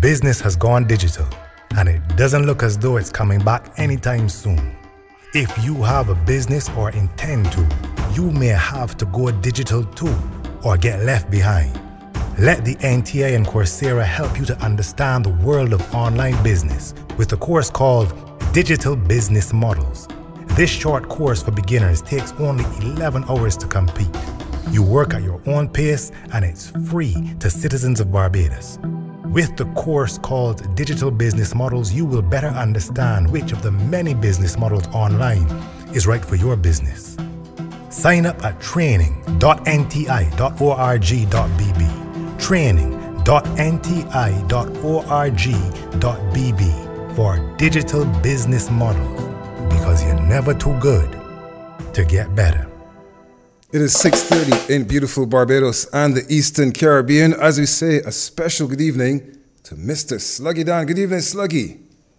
Business has gone digital, and it doesn't look as though it's coming back anytime soon. If you have a business or intend to, you may have to go digital too, or get left behind. Let the NTA and Coursera help you to understand the world of online business with a course called Digital Business Models. This short course for beginners takes only 11 hours to complete. You work at your own pace, and it's free to citizens of Barbados. With the course called Digital Business Models, you will better understand which of the many business models online is right for your business. Sign up at training.nti.org.bb, training.nti.org.bb for Digital Business Models, because you're never too good to get better. It is 6:30 in beautiful Barbados and the Eastern Caribbean. As we say, a special good evening to Mr. Sluggy Dan. Good evening, Sluggy.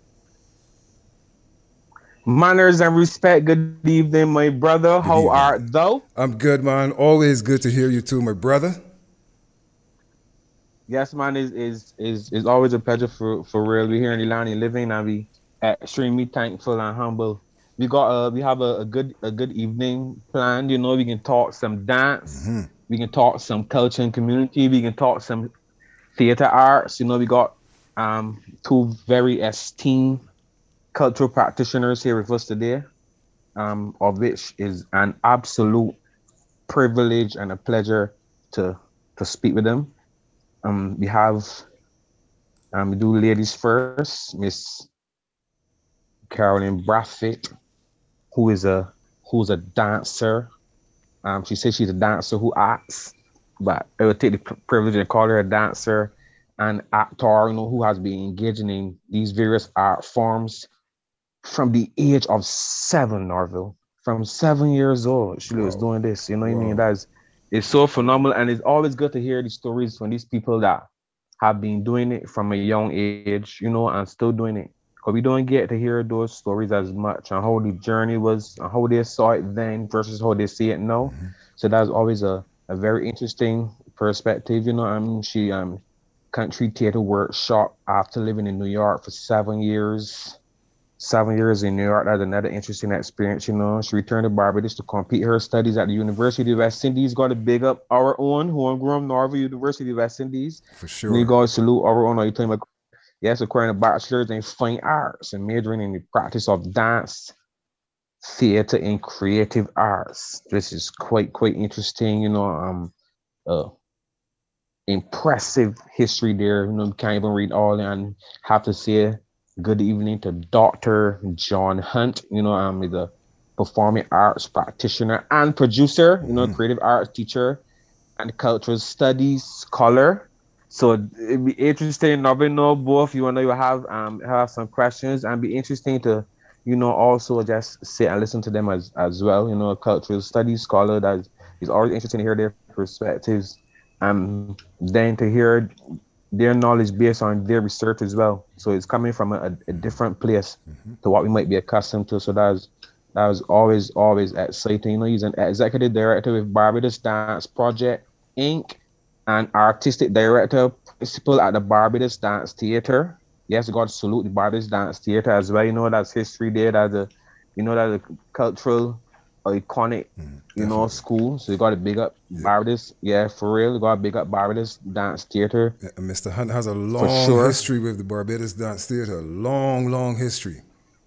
Manners and respect. Good evening, my brother. How art thou? I'm good, man. Always good to hear you too, my brother. Yes, man. Is always a pleasure for real. We're here in Ilani living, and we extremely thankful and humble. We have a good evening planned. You know, we can talk some dance, we can talk some culture and community, we can talk some theater arts. You know, we got two very esteemed cultural practitioners here with us today, of which is an absolute privilege and a pleasure to speak with them. We do ladies first, Miss Carolyn Brathwaite, who is a dancer. She says she's a dancer who acts, but I would take the privilege to call her a dancer and actor, you know, who has been engaging in these various art forms from the age of 7, Norville. From 7 years old, she was doing this. You know what I mean? It's so phenomenal, and it's always good to hear these stories from these people that have been doing it from a young age, you know, and still doing it. Because we don't get to hear those stories as much on how the journey was, on how they saw it then versus how they see it now. So that's always a very interesting perspective. You know, I mean, she country theater workshop after living in New York for 7 years. 7 years in New York, that's another interesting experience. You know, she returned to Barbados to complete her studies at the University of West Indies. Got to big up our own homegrown Norville University of West Indies. For sure. And you guys salute our own. Are you talking about? Yes, acquiring a bachelor's in fine arts and majoring in the practice of dance, theater, and creative arts. This is quite interesting. You know, impressive history there. You know, can't even read all, and have to say good evening to Dr. John Hunt. You know, he's a performing arts practitioner and producer. You know, creative arts teacher and cultural studies scholar. So it'd be interesting. Never know both. You know, you have some questions, and be interesting to, you know, also just sit and listen to them as well. You know, a cultural studies scholar that is always interesting to hear their perspectives, and then to hear their knowledge based on their research as well. So it's coming from a different place to what we might be accustomed to. So that was always exciting. You know, he's an executive director with Barbados Dance Project Inc. and artistic director principal at the Barbados Dance Theater. Yes, God salute the Barbados Dance Theater as well. You know, that's history there. That's a cultural, iconic, you know, school. So you got to big up Barbados. Yeah, for real. You got to big up Barbados Dance Theater. Yeah, Mr. Hunt has a long history with the Barbados Dance Theater. Long history.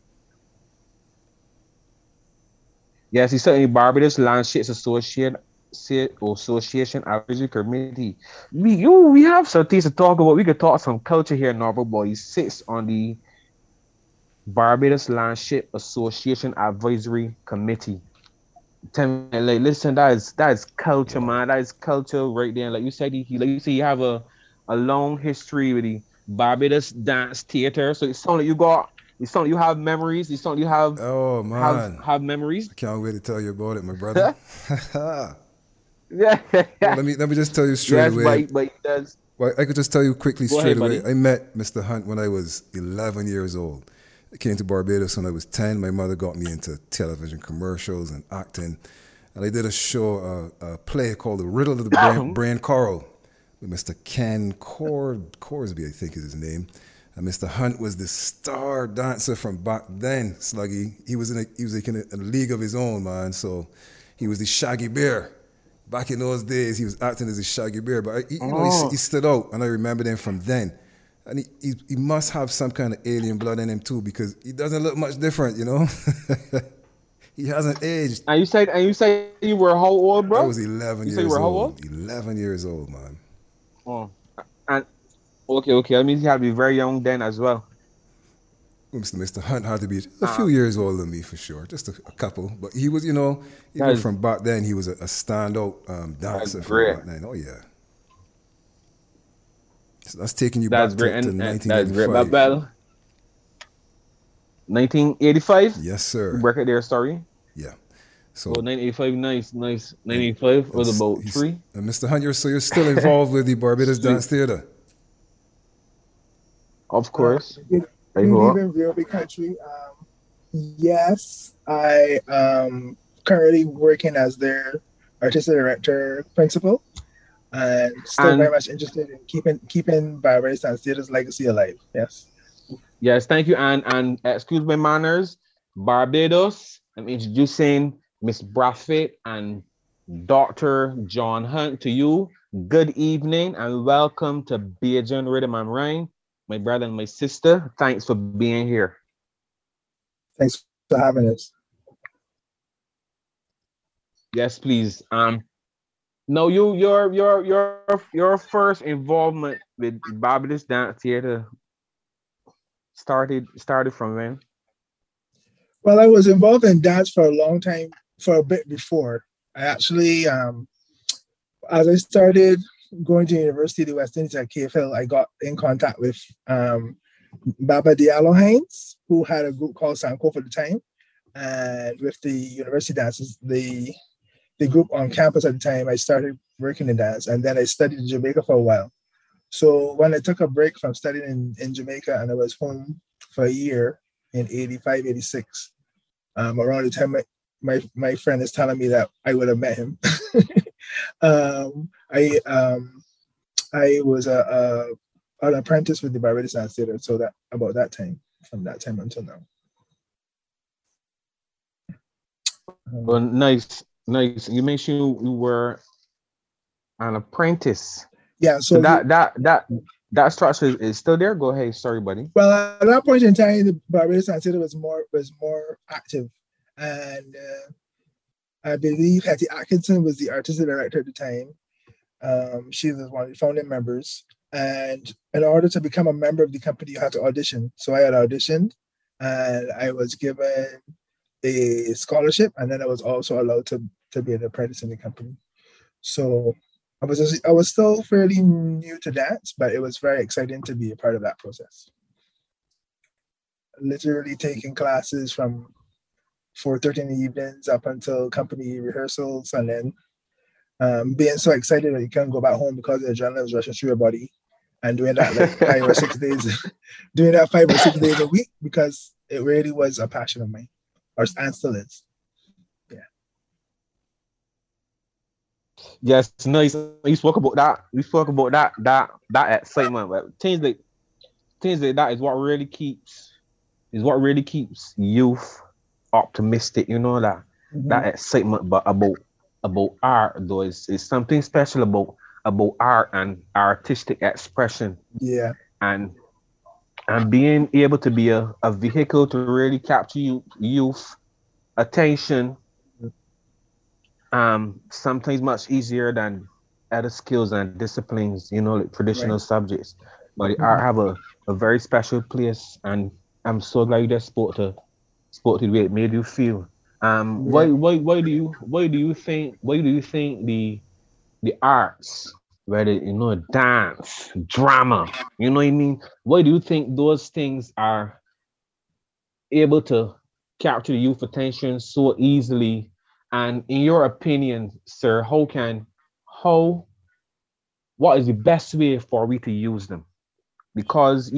Yes, he's certainly Barbados Landscapes Association Advisory Committee. We have some things to talk about. We could talk some culture here in Norfolk, but he sits on the Barbados Landscape Association Advisory Committee. Tell me, like, listen, that is culture, man. That is culture right there. Like you said, you have a long history with the Barbados Dance Theater. So it's something you have memories. It's something you have. Oh man, have memories. I can't wait to tell you about it, my brother. Yeah. Well, let me just tell you straight away. But it does. Well, I could just tell you quickly Go straight ahead, away. buddy. I met Mr. Hunt when I was 11 years old. I came to Barbados when I was 10. My mother got me into television commercials and acting. And I did a show, a play called The Riddle of the Brain Coral with Mr. Ken Corsby, I think is his name. And Mr. Hunt was the star dancer from back then, Sluggy. He was like in a league of his own, man. So he was the Shaggy Bear. Back in those days, he was acting as a Shaggy Bear, but he stood out, and I remember him from then. And he must have some kind of alien blood in him too, because he doesn't look much different, you know. He hasn't aged. And you said you were how old, bro? I was 11 years old. 11 years old, man. Oh, and okay. That means you had to be very young then as well. Mr. Hunt had to be a few years older than me for sure, just a couple. But he was, even from back then, he was a standout dancer from back then. Oh yeah. So that's taking you back to 1985. That's great. Bell. 1985. Yes, sir. Record there, sorry. Yeah. So 1985, nice. 1985 was about 3. And Mr. Hunt, you're still involved with the Barbados Dance Theater? Of course. Good evening, VOB Country. Yes, I currently working as their artistic director principal, and still very much interested in keeping Barbados Dance Theater's legacy alive. Yes, thank you. And excuse my manners, Barbados. I'm introducing Miss Brathwaite and Dr. John Hunt to you. Good evening and welcome to Bajan Rhythm and Rhyme. My brother and my sister, thanks for being here. Thanks for having us. Yes, please. No, your first involvement with Barbados Dance Theater started from when? Well, I was involved in dance for a long time, for a bit before. I actually, as I started going to University of the West Indies at KFL, I got in contact with Baba Diallo Hines, who had a group called Sankofa at the time, and with the university dances, the group on campus at the time, I started working in dance, and then I studied in Jamaica for a while. So when I took a break from studying in Jamaica and I was home for a year in 85, 86, around the time my friend is telling me that I would have met him. I was an apprentice with the Barbados Dance Theater, so that about that time, from that time until now. Well, nice. You mentioned you were an apprentice. Yeah. So that structure is still there. Go ahead. Sorry, buddy. Well, at that point in time, the Barbados Dance Theater was more active, and I believe Hattie Atkinson was the artistic director at the time. She was one of the founding members, and in order to become a member of the company, you had to audition. So I had auditioned, and I was given a scholarship, and then I was also allowed to be an apprentice in the company. So I was still fairly new to dance, but it was very exciting to be a part of that process. Literally taking classes from 4:30 in the evenings up until company rehearsals, and then being so excited that you can't go back home because the adrenaline was rushing through your body, and doing that like 5 or 6 days, doing that 5 or 6 days a week, because it really was a passion of mine, and still is. Yeah. Yes, nice. We spoke about that. We spoke about that excitement. But things like that is what really keeps youth optimistic. You know that that excitement, but about art though is something special about art and artistic expression. Yeah. And being able to be a vehicle to really capture youth attention, sometimes much easier than other skills and disciplines, like traditional subjects. But the art have a very special place, and I'm so glad you just spoke to the way it made you feel. Why do you think the arts, whether dance, drama, you know what I mean? Why do you think those things are able to capture the youth attention so easily? And in your opinion, sir, what is the best way for we to use them? Because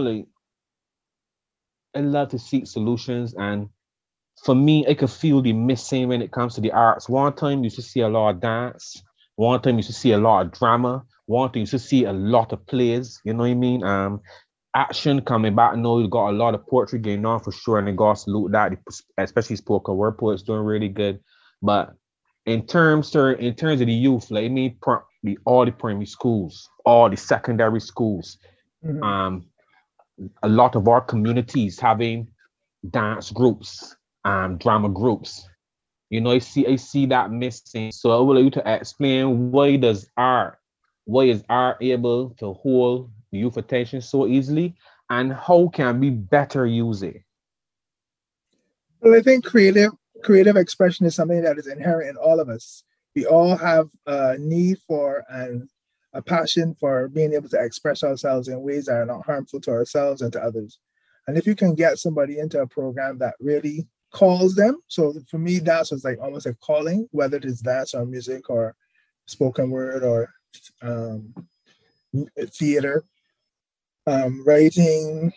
I love to seek solutions, and for me, I could feel the missing when it comes to the arts. One time you should see a lot of dance, one time you should see a lot of drama, wanting to see a lot of plays, you know what I mean? Action coming back. Now you got a lot of poetry going on for sure, and I got to salute that, especially spoken word poets doing really good. But in terms, sir, in terms of the youth, like I mean, all the primary schools, all the secondary schools, um, a lot of our communities having dance groups, drama groups. You know, I see that missing. So I would like you to explain why is art able to hold the youth attention so easily, and how can we better use it? Well, I think creative expression is something that is inherent in all of us. We all have a need for and a passion for being able to express ourselves in ways that are not harmful to ourselves and to others. And if you can get somebody into a program that really calls them, so for me, dance was like almost a calling, whether it is dance or music or spoken word or um, theater, writing,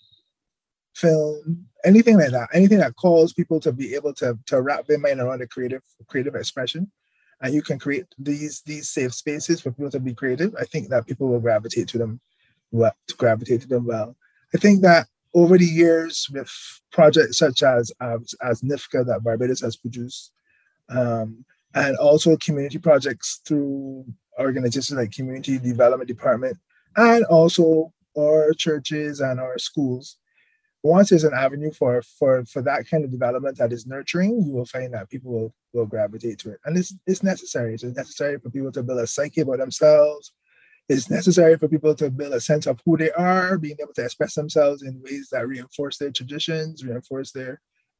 film, anything like that, anything that calls people to be able to wrap their mind around a creative expression, and you can create these safe spaces for people to be creative. I think that people will gravitate to them well. I think that over the years, with projects such as NIFCA that Barbados has produced, and also community projects through organizations like Community Development Department, and also our churches and our schools. Once there's an avenue for that kind of development that is nurturing, you will find that people will gravitate to it. And it's necessary. It's necessary for people to build a psyche about themselves. It's necessary for people to build a sense of who they are, being able to express themselves in ways that reinforce their traditions, reinforce their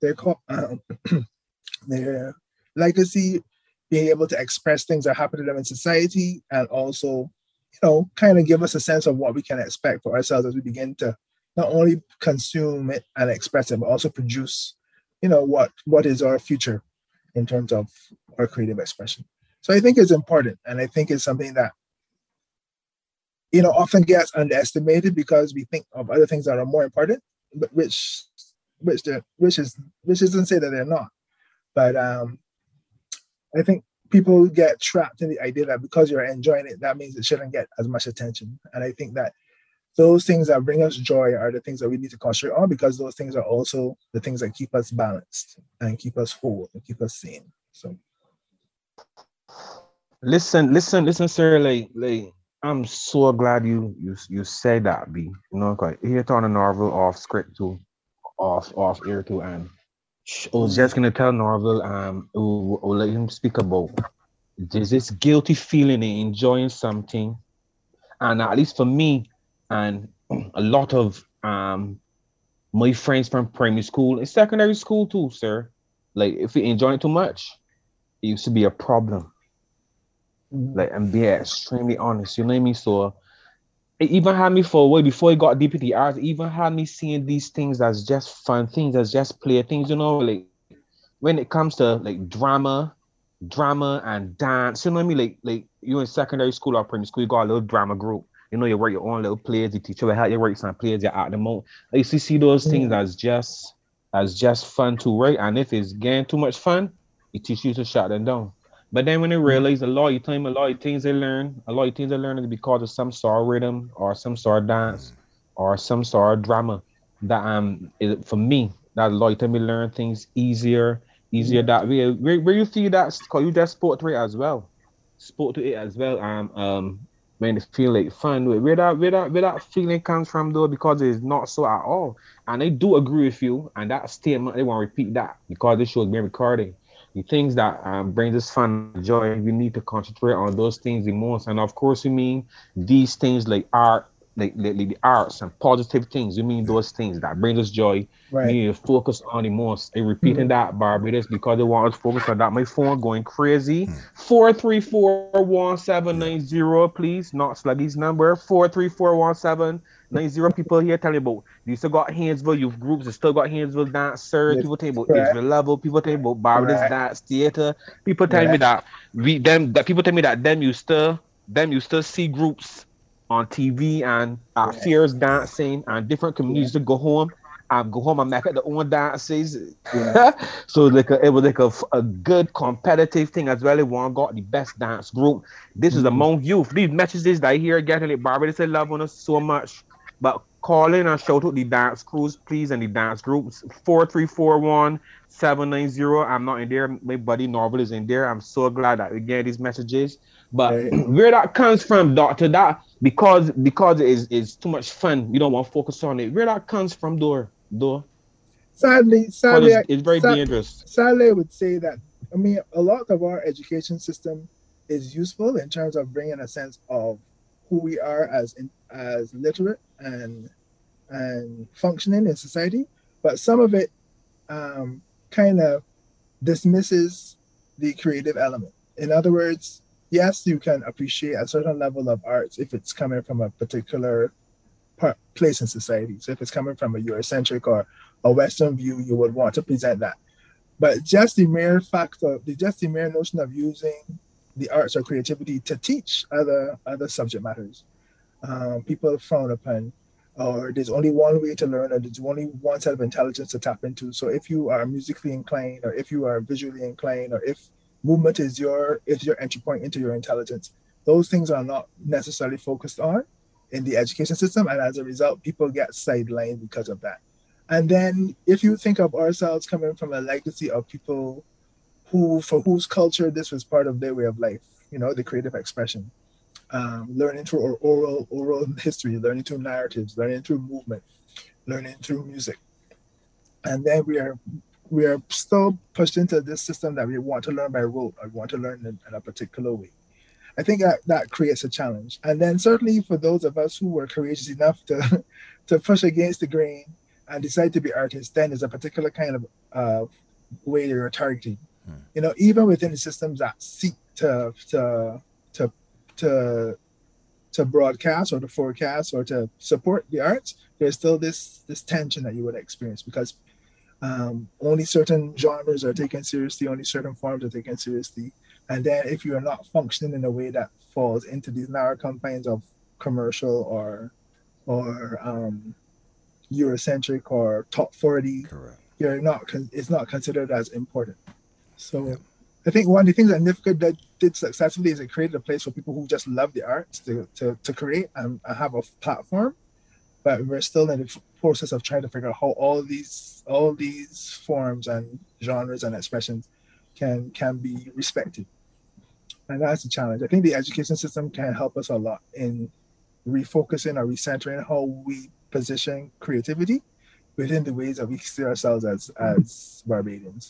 their legacy, being able to express things that happen to them in society, and also, kind of give us a sense of what we can expect for ourselves as we begin to not only consume it and express it, but also produce, what is our future in terms of our creative expression. So I think it's important, and I think it's something that, often gets underestimated because we think of other things that are more important, but which doesn't say that they're not. But I think people get trapped in the idea that because you're enjoying it, that means it shouldn't get as much attention. And I think that those things that bring us joy are the things that we need to concentrate on, because those things are also the things that keep us balanced and keep us whole and keep us sane. So Listen, sir. Like, I'm so glad you said that, B. Cause here on a Norval off script too, off air too, and I was just gonna tell Norval, we'll let him speak about there's this guilty feeling in enjoying something, and at least for me, and a lot of my friends from primary school and secondary school too, sir. Like, if we enjoy it too much, it used to be a problem. Like, and be extremely honest, you know what I mean? So it even had me for a while before it got deep into the arts. It even had me seeing these things as just fun things, as just play things, like when it comes to like drama and dance, you know what I mean? Like you in secondary school or primary school, you got a little drama group. You write your own little plays, the teacher will help you write some plays, you act them out. I used to see those things as just fun to write. And if it's getting too much fun, it teach you to shut them down. But then when they realize a lot of things they learn is because of some sort of rhythm or some sort of dance or some sort of drama. That for me, that a lot of time we learn things easier that way. Where you feel that, because you just spoke to it as well. When it feel like fun, where that feeling comes from though, because it's not so at all. And I do agree with you, and that statement, they want to repeat that because this show is being recorded. The things that brings us fun and joy, we need to concentrate on those things the most. And of course, we mean these things like art, like the arts and positive things. We mean those things that bring us joy. Right. We need to focus on the most. I'm repeating that, Barbados, because they want us to focus on that. My phone going crazy. 4341790, please. Not Sluggy's number. 4341790. People here tell you about. You still got Haynesville youth groups. You still got Haynesville dancers. People tell you about Israel Level. People tell you about Barbados Dance Theater. People tell me that people tell me that them you still see groups on TV and at fairs dancing and different communities to go home go home and make it the own dances. Yeah. So like it was like a good competitive thing as well. They one got the best dance group. This is among youth. These messages that I hear getting like Barbados, they love on us so much. But call in and shout out the dance crews, please, and the dance groups 4341-790. I'm not in there. My buddy Norval is in there. I'm so glad that we get these messages. But Right. where that comes from, doctor, that because it's too much fun. You don't want to focus on it. Where that comes from, door, Sadly, because sadly, it's very dangerous. sadly, I would say that, I mean, a lot of our education system is useful in terms of bringing a sense of who we are as literate and functioning in society, but some of it kind of dismisses the creative element. In other words, yes, you can appreciate a certain level of arts if it's coming from a particular place in society. So if it's coming from a Eurocentric or a Western view, you would want to present that. But just the mere notion of using the arts or creativity to teach other subject matters, people frown upon, or there's only one way to learn, or there's only one set of intelligence to tap into. So if you are musically inclined, or if you are visually inclined, or if movement is your entry point into your intelligence, those things are not necessarily focused on in the education system, and as a result, people get sidelined because of that. And then if you think of ourselves coming from a legacy of people for whose culture this was part of their way of life, the creative expression, learning through oral history, learning through narratives, learning through movement, learning through music, and then we are still pushed into this system that we want to learn by rote, or want to learn in a particular way. I think that creates a challenge. And then certainly for those of us who were courageous enough to to push against the grain and decide to be artists, then there's a particular kind of way you're targeting. Even within the systems that seek to broadcast or to forecast or to support the arts, there's still this tension that you would experience, because only certain genres are taken seriously, only certain forms are taken seriously. And then if you're not functioning in a way that falls into these narrow confines of commercial or Eurocentric or top 40, Correct. it's not considered as important. So I think one of the things that NIFCA did successfully is it created a place for people who just love the arts to create and have a platform. But we're still in the process of trying to figure out how all these forms and genres and expressions can be respected. And that's a challenge. I think the education system can help us a lot in refocusing or recentering how we position creativity within the ways that we see ourselves as Barbadians.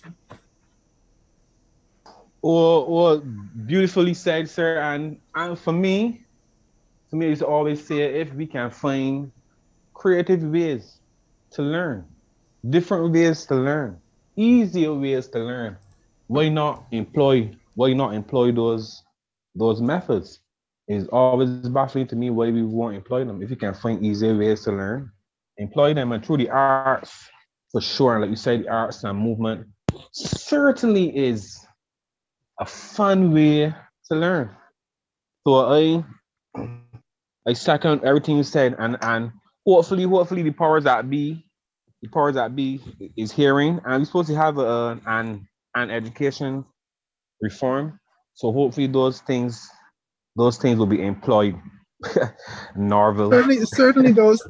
Or beautifully said, sir. And for me, I used to always say, if we can find creative ways to learn, different ways to learn, easier ways to learn, why not employ those methods? Is always baffling to me why we won't employ them. If you can find easier ways to learn, employ them. And through the arts, for sure, and like you said, the arts and movement certainly is a fun way to learn. So I second everything you said, and hopefully the powers that be is hearing, and we're supposed to have an education reform. So hopefully those things will be employed. Norval. Certainly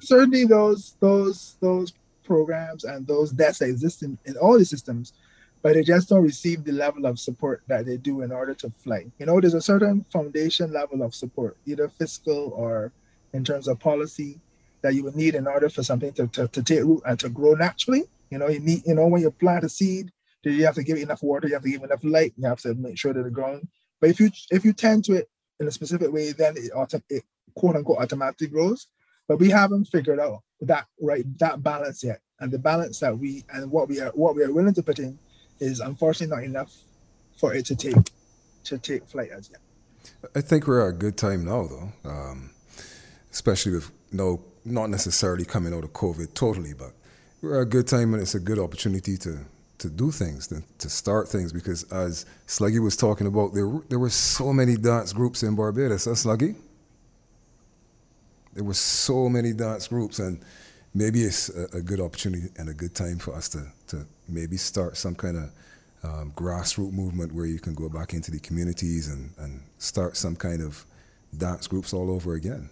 those programs and those desks exist in all the systems, but they just don't receive the level of support that they do in order to fly. There's a certain foundation level of support, either fiscal or in terms of policy, that you would need in order for something to take root and to grow naturally. You need, when you plant a seed, you have to give it enough water, you have to give it enough light, you have to make sure that it's growing. But if you tend to it in a specific way, then it quote unquote automatically grows. But we haven't figured out that balance yet. And the balance that what we are willing to put in is unfortunately not enough for it to take flight as yet. I think we're at a good time now, though, especially with not necessarily coming out of COVID totally, but we're at a good time, and it's a good opportunity to do things, to start things, because as Sluggy was talking about, there were so many dance groups in Barbados, huh, Sluggy? There were so many dance groups, and maybe it's a good opportunity and a good time for us to maybe start some kind of grassroots movement where you can go back into the communities and start some kind of dance groups all over again.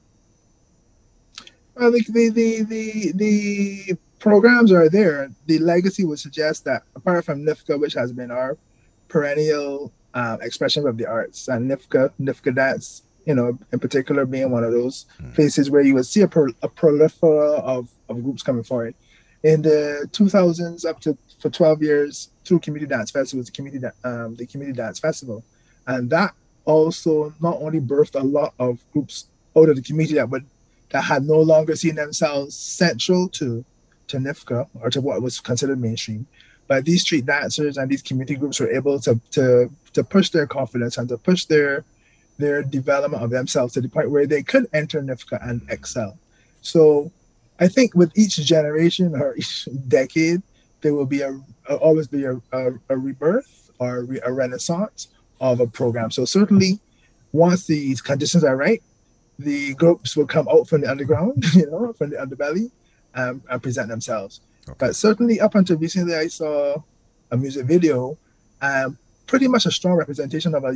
Well, the programs are there. The legacy would suggest that apart from NIFCA, which has been our perennial expression of the arts, and NIFCA dance, in particular being one of those places where you would see a proliferation of groups coming forward. In the 2000s, up to for 12 years, through community dance festivals, the community dance festival, and that also not only birthed a lot of groups out of the community that had no longer seen themselves central to NIFCA or to what was considered mainstream, but these street dancers and these community groups were able to push their confidence and to push their development of themselves to the point where they could enter NIFCA and excel. So I think with each generation or each decade, there will be always be a rebirth or a renaissance of a program. So certainly once these conditions are right, the groups will come out from the underground, from the underbelly, and present themselves. Okay. But certainly up until recently, I saw a music video, pretty much a strong representation of a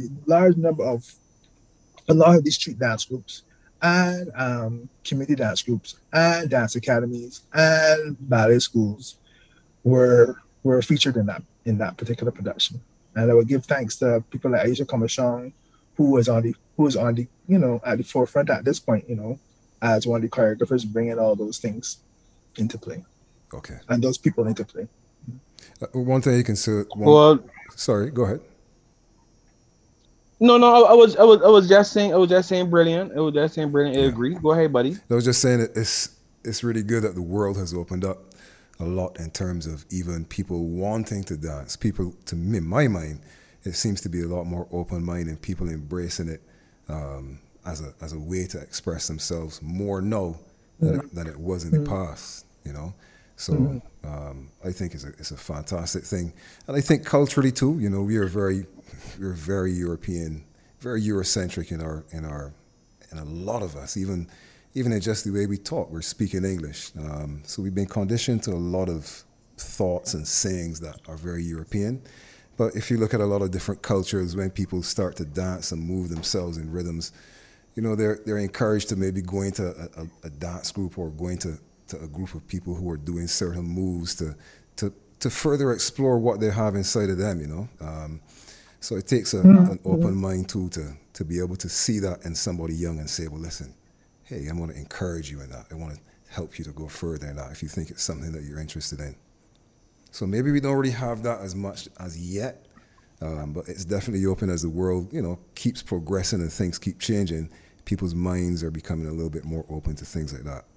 lot of these street dance groups and community dance groups and dance academies and ballet schools were featured in that particular production. And I would give thanks to people like Aisha Comachon, who was on the at the forefront at this point, as one of the choreographers, bringing all those things into play. Okay. And those people into play. One thing you can say. Sorry, go ahead. No, I was just saying brilliant. I agree. Go ahead, buddy. I was just saying that it's really good that the world has opened up a lot in terms of even people wanting to dance. People, to me, in my mind, it seems to be a lot more open-minded and people embracing it as a way to express themselves more now than it was in the past, So I think it's a fantastic thing. And I think culturally too, we're very European, very Eurocentric in a lot of us, even in just the way we talk, we're speaking English. So we've been conditioned to a lot of thoughts and sayings that are very European. But if you look at a lot of different cultures, when people start to dance and move themselves in rhythms, they're encouraged to maybe go into a dance group or going to a group of people who are doing certain moves to further explore what they have inside of them, So it takes an open mind too to be able to see that in somebody young and say, well, listen, hey, I want to encourage you in that. I want to help you to go further in that if you think it's something that you're interested in. So maybe we don't really have that as much as yet, but it's definitely open as the world, keeps progressing and things keep changing. People's minds are becoming a little bit more open to things like that.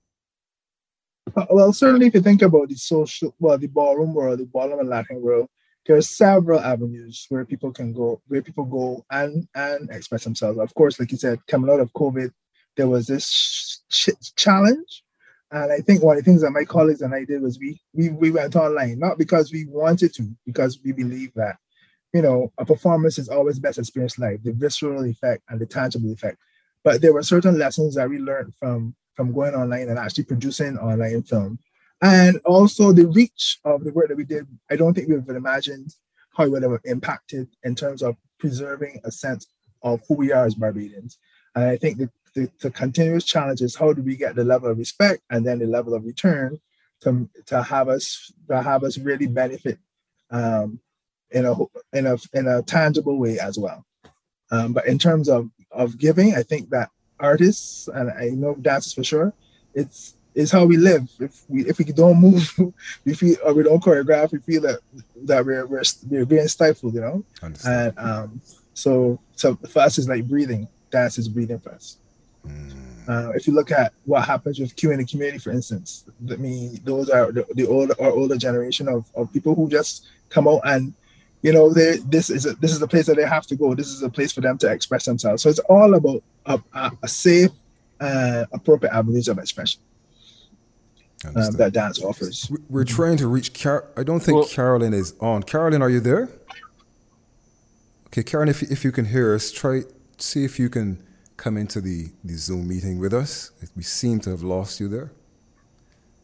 Well, certainly if you think about the ballroom world, the ballroom and Latin world, there are several avenues where people go and express themselves. Of course, like you said, coming out of COVID, there was this challenge. And I think one of the things that my colleagues and I did was we went online, not because we wanted to, because we believe that, a performance is always best experienced live, the visceral effect and the tangible effect. But there were certain lessons that we learned from going online and actually producing online film. And also the reach of the work that we did, I don't think we would have imagined how it would have impacted in terms of preserving a sense of who we are as Barbadians. And I think the continuous challenge is how do we get the level of respect and then the level of return to have us really benefit in a tangible way as well. But in terms of giving, I think that artists, and I know dancers for sure, it's how we live. If we don't move, we feel, or we don't choreograph, we feel that we're being stifled, Understand. And so for us, it's like breathing. Dance is breathing for us. If you look at what happens with Q in the community, for instance, those are the older generation of people who just come out and this is the place that they have to go. This is a place for them to express themselves. So it's all about a safe, appropriate avenues of expression that dance offers. We're trying to reach I don't think Carolyn is on. Carolyn, are you there? Okay, Carolyn, if you can hear us, see if you can come into the Zoom meeting with us. We seem to have lost you there.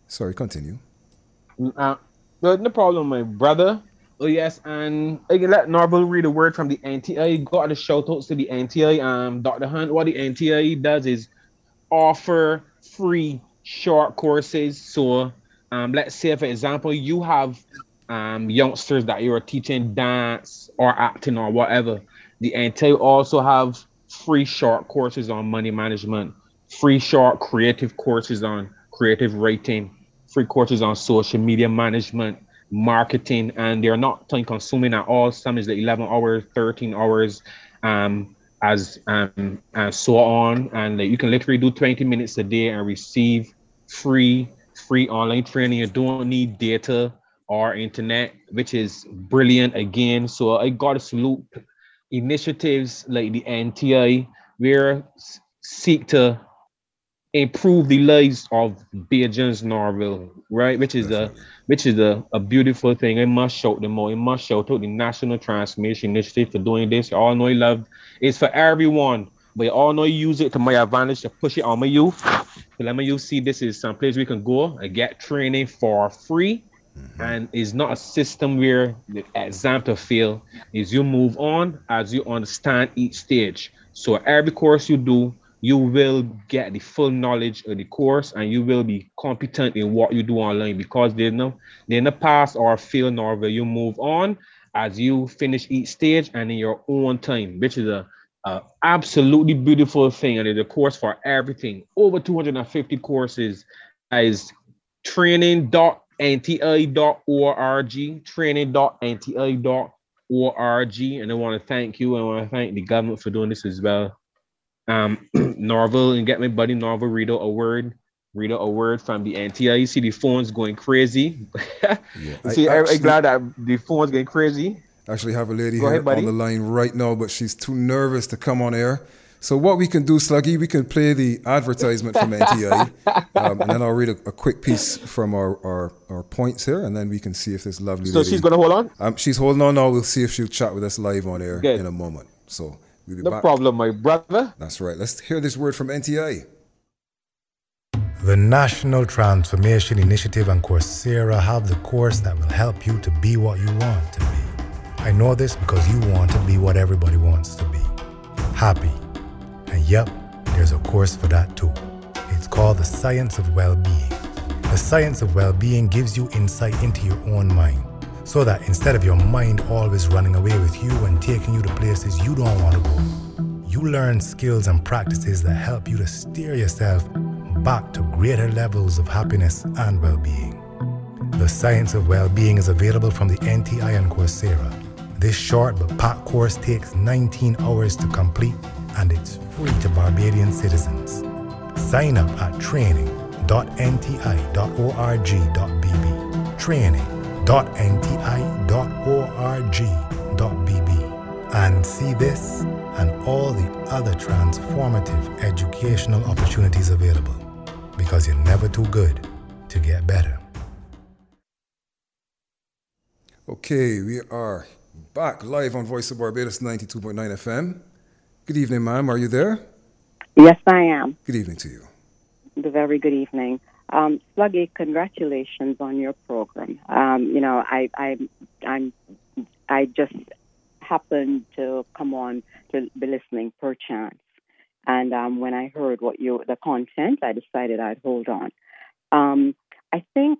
Sorry, continue. Uh, no problem, my brother. Oh yes, and I can let Norval read a word from the NTI. Got the shout outs to the NTI. Dr. Hunt, what the NTI does is offer free short courses. So, let's say, for example, you have youngsters that you're teaching dance or acting or whatever. The NTI also have free short courses on money management, free short creative courses on creative writing, free courses on social media management, marketing, and they're not time consuming at all. Some is the 11 hours, 13 hours. As and so on, and like, you can literally do 20 minutes a day and receive free online training. You don't need data or internet, which is brilliant again. So I gotta salute initiatives like the NTI where seek to improve the lives of Bajans Norville, right? Definitely. Which is a beautiful thing. I must shout them out. I must shout out the National Transformation Initiative for doing this. You all know I love it's for everyone, but you all know I use it to my advantage to push it on my youth. To let my youth see this is some place we can go and get training for free. And it's not a system where the exam to fail is you move on as you understand each stage. So every course you do, you will get the full knowledge of the course and you will be competent in what you do online because there's no pass or fail nor will you move on as you finish each stage and in your own time, which is a absolutely beautiful thing. And it's a course for everything. Over 250 courses is training.nti.org, training.nti.org. And I want to thank you. I want to thank the government for doing this as well. Norval and get my buddy Norval read out a word from the NTI. You see the phones going crazy. Yeah, You I see, I'm actually glad that the phone's going crazy. actually have a lady Go here ahead, on the buddy. line right now, but she's too nervous to come on air. So what we can do, Sluggy, we can play the advertisement from NTI, and then I'll read a quick piece from our points here, and then we can see if this lovely So she's lady, gonna hold on. she's holding on now. We'll see if she'll chat with us live on air in Good. a moment. So we'll be No back. problem, my brother. That's right. Let's hear this word from NTI. The National Transformation Initiative and Coursera have the course that will help you to be what you want to be. I know this because you want to be what everybody wants to be. Happy. And yep, there's a course for that too. It's called the Science of Well-Being. The Science of Well-Being gives you insight into your own mind so that instead of your mind always running away with you and taking you to places you don't want to go, you learn skills and practices that help you to steer yourself back to greater levels of happiness and well-being. The Science of Well-Being is available from the NTI and Coursera. This short but packed course takes 19 hours to complete and it's free to Barbadian citizens. Sign up at training.nti.org.bb. training.nti.org.bb. And see this and all the other transformative educational opportunities available because you're never too good to get better. Okay, we are back live on Voice of Barbados 92.9 FM. Good evening, ma'am. Are you there? Yes, I am. Good evening to you. The very good evening. Sluggy, congratulations on your program. I just happened to come on to be listening per chance. And when I heard the content, I decided I'd hold on. I think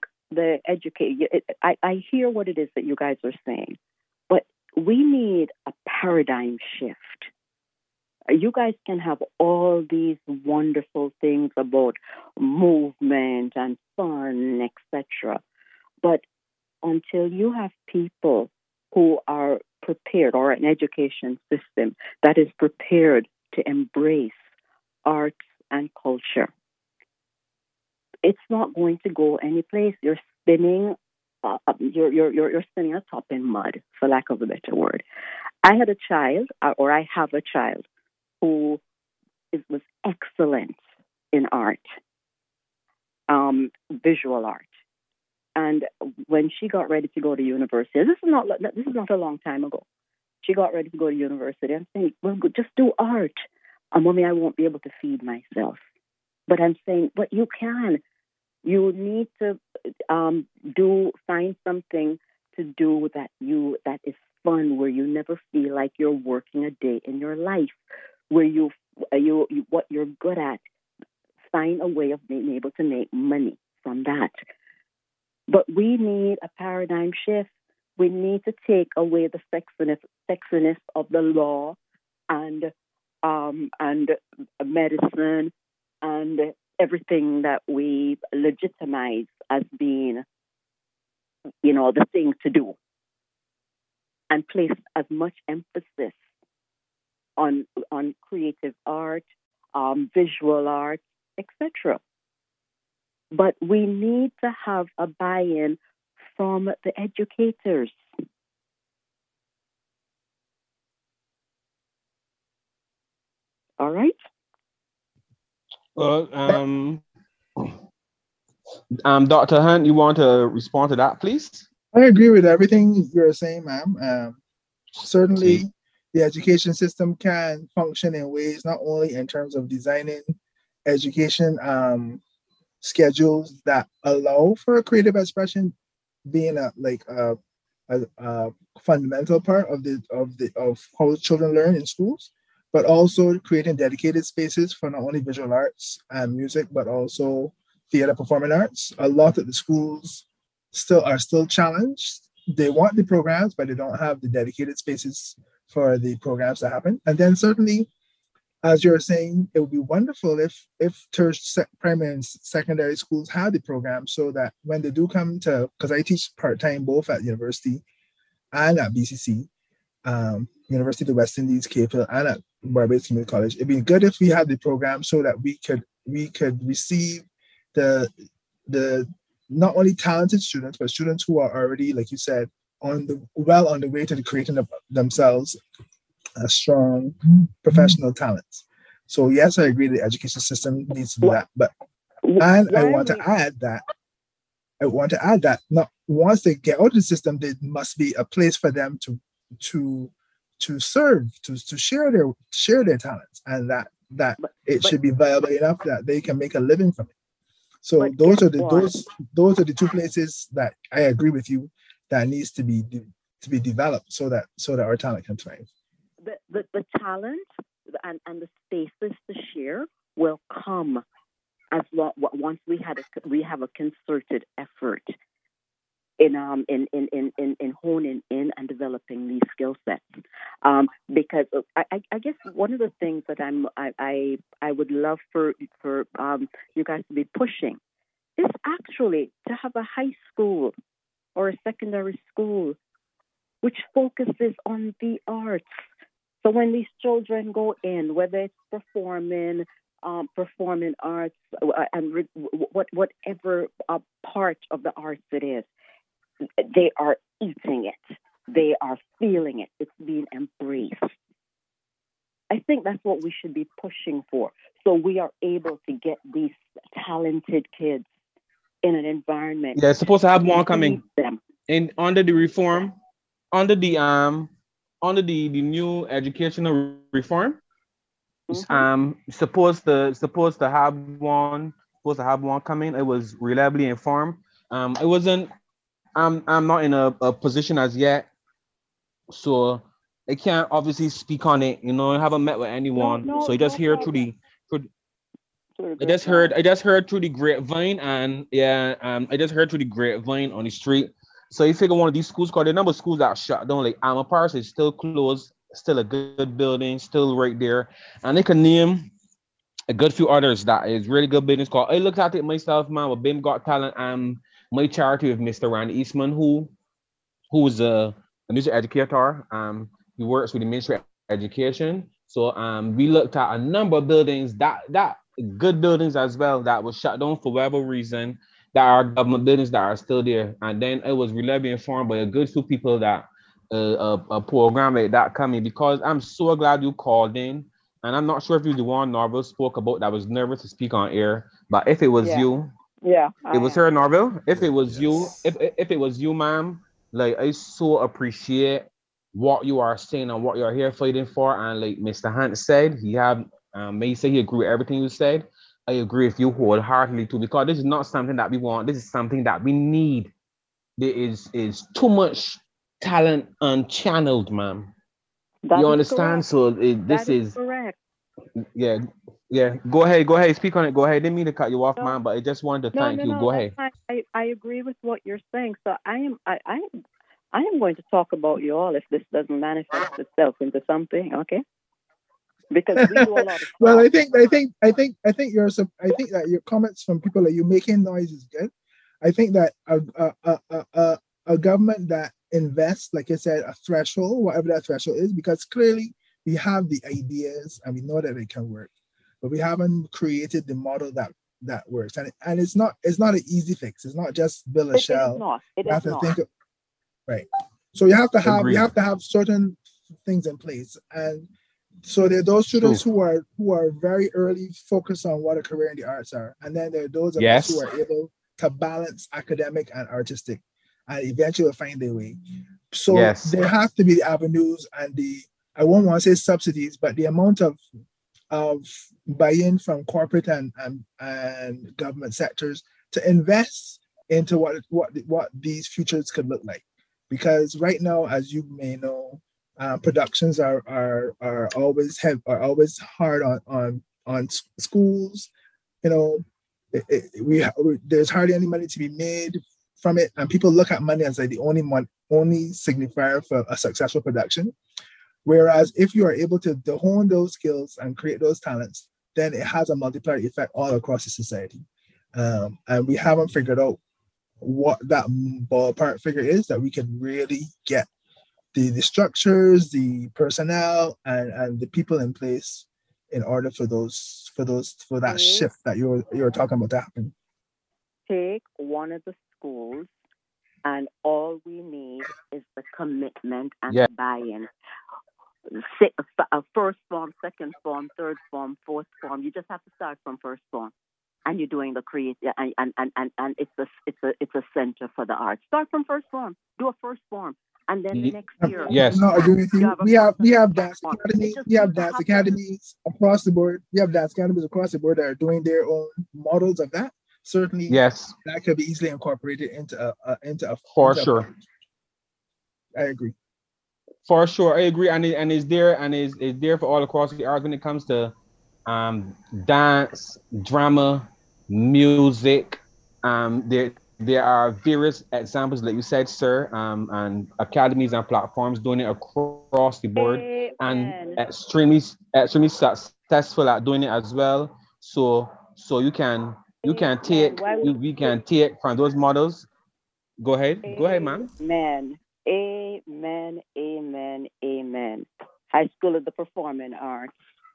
I hear what it is that you guys are saying, but we need a paradigm shift. You guys can have all these wonderful things about movement and fun, etc. But until you have people who are prepared, or an education system that is prepared to embrace arts and culture, it's not going to go anyplace. You're spinning, you're spinning a top in mud, for lack of a better word. I have a child who was excellent in art, visual art. And when she got ready to go to university, this is not a long time ago. She got ready to go to university. I'm saying, well, just do art. Mommy, I won't be able to feed myself. But I'm saying, but you can. You need to find something to do that is fun, where you never feel like you're working a day in your life, where you what you're good at. Find a way of being able to make money from that. But we need a paradigm shift. We need to take away the sexiness of the law and medicine and everything that we legitimize as being, the thing to do, and place as much emphasis on creative art, visual art, etc. But we need to have a buy-in from the educators. All right. Well, Dr. Hunt, you want to respond to that, please? I agree with everything you're saying, ma'am. Certainly, the education system can function in ways not only in terms of designing education schedules that allow for creative expression, being a fundamental part of how children learn in schools, but also creating dedicated spaces for not only visual arts and music, but also theater performing arts. A lot of the schools are still challenged. They want the programs, but they don't have the dedicated spaces for the programs to happen. And then certainly, as you're saying, it would be wonderful if primary and secondary schools had the program, so that when they do come to, because I teach part-time both at university and at BCC, University of the West Indies, Cape Hill, and at Barbados Community College. It'd be good if we had the program so that we could receive the not only talented students, but students who are already, like you said, on the way to creating themselves a strong professional talents. So yes, I agree the education system needs to do that. But I want to add that not once they get out of the system, there must be a place for them to serve, to share their talents, and that it should be viable enough that they can make a living from it. So those are the two places that I agree with you that needs to be developed so that our talent can thrive. The talent and the spaces to share will come once we have a concerted effort in honing in and developing these skill sets. Because I guess one of the things that I would love for you guys to be pushing is actually to have a high school or a secondary school which focuses on the arts. So when these children go in, whether it's performing arts and whatever part of the arts it is, they are eating it. They are feeling it. It's being embraced. I think that's what we should be pushing for. So we are able to get these talented kids in an environment. Yeah, it's supposed to have one coming in under the reform, under the new educational reform. Supposed to have one coming. It was reliably informed. It wasn't. I'm not in a position as yet, so I can't obviously speak on it. I haven't met with anyone, so I just hear I just heard through the grapevine, and I just heard through the grapevine on the street. So you figure one of these schools, because the number of schools that shut down, like Alma Paris is still closed, still a good building, still right there, and they can name a good few others that is really good business. Called I looked at it myself, man, with BIM Got Talent and my charity with Mr. Randy Eastman, who is a music educator. He works with the Ministry of Education. So we looked at a number of buildings that good buildings as well that was shut down for whatever reason, that are government buildings that are still there. And then it was reliably informed by a good few people that a program like that coming, because I'm so glad you called in. And I'm not sure if you're the one Norville spoke about that was nervous to speak on air, but if it was you, it was her, Norville. If it was you, if it was you, ma'am, like I so appreciate what you are saying and what you're here fighting for. And like Mr. Hunt said, he say he agree with everything you said. I agree with you wholeheartedly too, because this is not something that we want. This is something that we need. There is too much talent unchanneled, man. You That is understand? correct. So this That is is correct. yeah, yeah. Go ahead, speak on it. Go ahead. Didn't mean to cut you off, No, man, but I just wanted to no, thank no, you. no. Go That's ahead. fine. I agree with what you're saying. So I am going to talk about you all if this doesn't manifest itself into something, okay? Because we do a lot of Well, talk. I think that your comments from people that you making noise is good. I think that a government that invests, like I said, a threshold, whatever that threshold is, because clearly we have the ideas and we know that it can work, but we haven't created the model that works. And it's not an easy fix. It's not just build a It is shell. not. It You is have to not. think of, right. So you have Agreed. to have certain things in place. And so there are those students True. who are very early focused on what a career in the arts are, and then there are those of us who Yes. are able to balance academic and artistic, and eventually find their way. So Yes. there have to be the avenues and the, I won't want to say subsidies, but the amount of buy-in from corporate and government sectors to invest into what these futures could look like. Because right now, as you may know, productions are always hard on schools. You know, there's hardly any money to be made from it, and people look at money as like the only signifier for a successful production. Whereas if you are able to hone those skills and create those talents, then it has a multiplier effect all across the society. And we haven't figured out what that ballpark figure is that we can really get the structures, the personnel, and the people in place in order for that Take, shift that you're talking about to happen. take one of the schools, and all we need is the commitment and Yeah. the buy-in. First form, second form, third form, fourth form. You just have to start from first form, and you're doing the create, and it's a center for the arts. Start from first form. Do a first form, and then the next year Yes. No, I agree with you you. have a We have first dance form. It academies. just We have needs to dance happen. academies across the board. We have dance academies across the board that are doing their own models of that. Certainly, Yes. that could be easily incorporated into For into a sure. package. I agree. For sure, I agree, and is there and is there for all across the art when it comes to dance, drama, music. There are various examples, like you said, sir, and academies and platforms doing it across the board, and Amen. extremely successful at doing it as well. So you can Amen. we can take from those models. Go ahead, man. Amen. Amen. Amen. Amen. High School of the Performing Arts,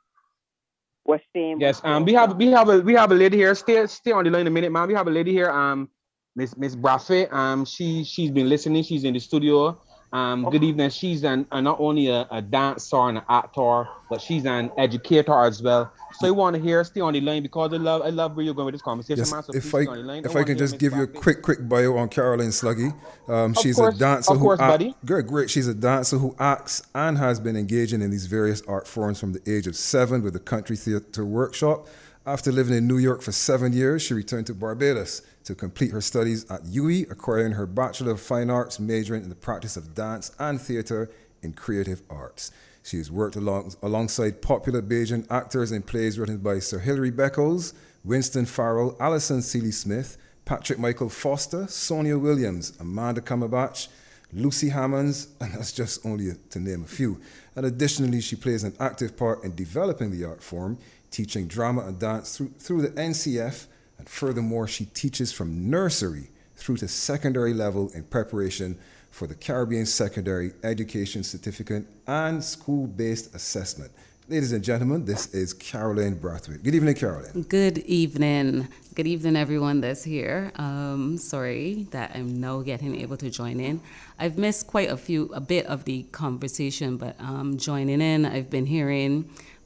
where fame was Yes, built we have on. we have a lady here. Stay on the line a minute, man. We have a lady here, Miss Braffet. She's been listening. She's in the studio. Good Oh, evening. She's not only a dancer and an actor, but she's an educator as well. So I want to hear. Stay on the line because I love where you're going with this conversation, Yes, man. So please stay on the line. I if I want to can hear just Miss give you a Braffet. quick bio on Caroline Sluggy. She's a dancer Of who course, buddy. great. She's a dancer who acts and has been engaging in these various art forms from the age of 7 with the Country Theatre Workshop. After living in New York for 7 years, she returned to Barbados to complete her studies at UWI, acquiring her Bachelor of Fine Arts, majoring in the practice of dance and theatre in creative arts. She has worked alongside popular Bajan actors in plays written by Sir Hilary Beckles, Winston Farrell, Alison Seeley Smith, Patrick Michael Foster, Sonia Williams, Amanda Cumberbatch, Lucy Hammonds, and that's just only to name a few. And additionally, she plays an active part in developing the art form, teaching drama and dance through the NCF, and furthermore, she teaches from nursery through to secondary level in preparation for the Caribbean Secondary Education Certificate and School-Based Assessment. Ladies and gentlemen, this is Caroline Brathwaite. Good evening, Caroline. Good evening. Good evening, everyone that's here. Sorry that I'm now getting able to join in. I've missed a bit of the conversation, but joining in. I've been hearing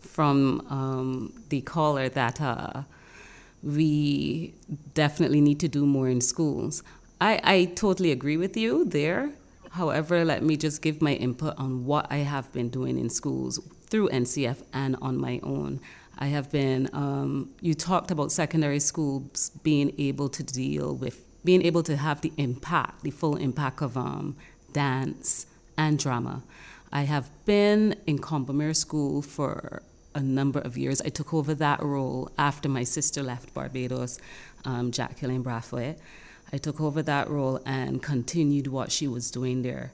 from the caller that we definitely need to do more in schools. I totally agree with you there. However, let me just give my input on what I have been doing in schools through NCF and on my own. I have been, you talked about secondary schools being able to have the impact, the full impact of dance and drama. I have been in Combermere School for a number of years. I took over that role after my sister left Barbados, Jacqueline Brathwaite. I took over that role and continued what she was doing there.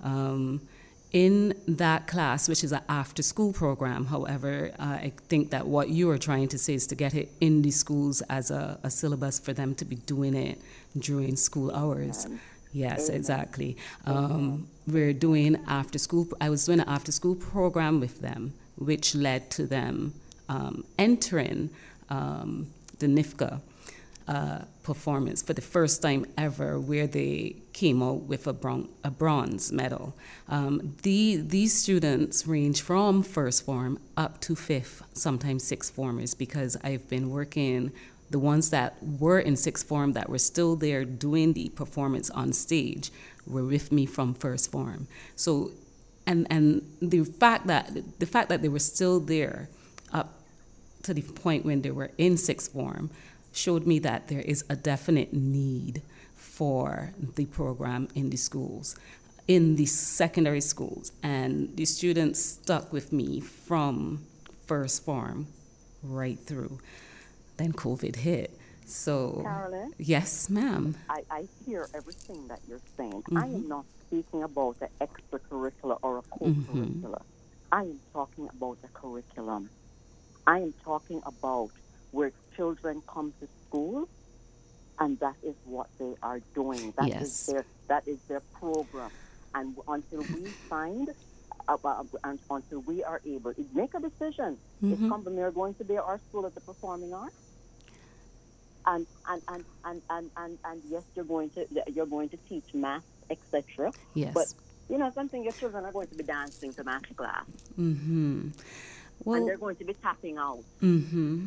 In that class, which is an after-school program, however, I think that what you are trying to say is to get it in the schools as a syllabus for them to be doing it during school hours. Yes, exactly. We're doing after-school. I was doing an after-school program with them, which led to them entering the NIFCA performance for the first time ever, where they came out with a bronze medal. These students range from first form up to fifth, sometimes sixth formers, because I've been working, the ones that were in sixth form that were still there doing the performance on stage were with me from first form. So, and the fact that they were still there up to the point when they were in sixth form showed me that there is a definite need for the program in the schools, in the secondary schools. And the students stuck with me from first form right through. Then COVID hit. So, Carolyn? Yes, ma'am. I hear everything that you're saying. I am not speaking about the extracurricular or a co-curricular. I am talking about the curriculum. I am talking about where children come to school, and that is what they are doing. That is their program. And until we find, and until we are able to make a decision, is Combermere going to be our school of the performing arts? And yes, you're going to teach math, etc. Yes. But something, your children are going to be dancing to math class. Well, and they're going to be tapping out the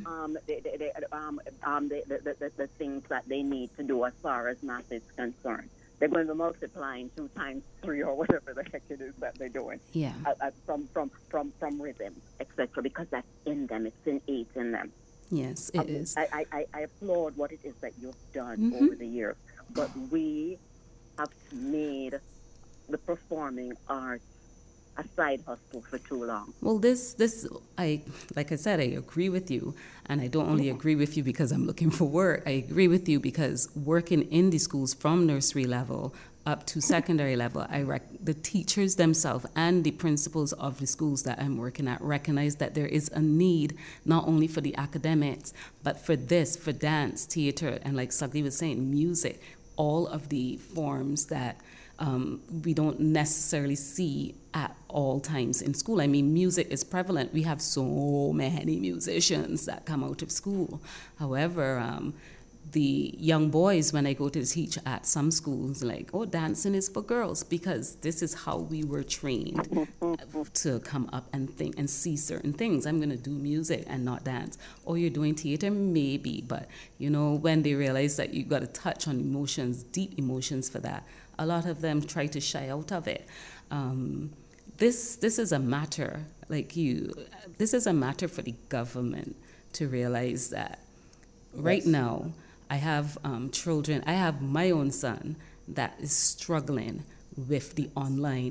things that they need to do as far as math is concerned. They're going to be multiplying 2 times 3 or whatever the heck it is that they're doing. Yeah. From rhythm, etc. Because that's in them. It's innate in them. Yes, it is. I applaud what it is that you've done over the years, but we have made the performing arts a side hustle for too long. Well, like I said, I agree with you. And I don't only agree with you because I'm looking for work. I agree with you because working in the schools from nursery level up to secondary level, the teachers themselves and the principals of the schools that I'm working at recognize that there is a need not only for the academics, but for dance, theater, and like Sugly was saying, music, all of the forms that we don't necessarily see at all times in school. I mean, music is prevalent. We have so many musicians that come out of school. However, the young boys, when I go to teach at some schools, like, dancing is for girls, because this is how we were trained to come up and think and see certain things. I'm going to do music and not dance. Or you're doing theater, maybe, but, when they realize that you got to touch on emotions, deep emotions for that, a lot of them try to shy out of it. This is a matter, this is a matter for the government to realize that right now, I have children. I have my own son that is struggling with the online,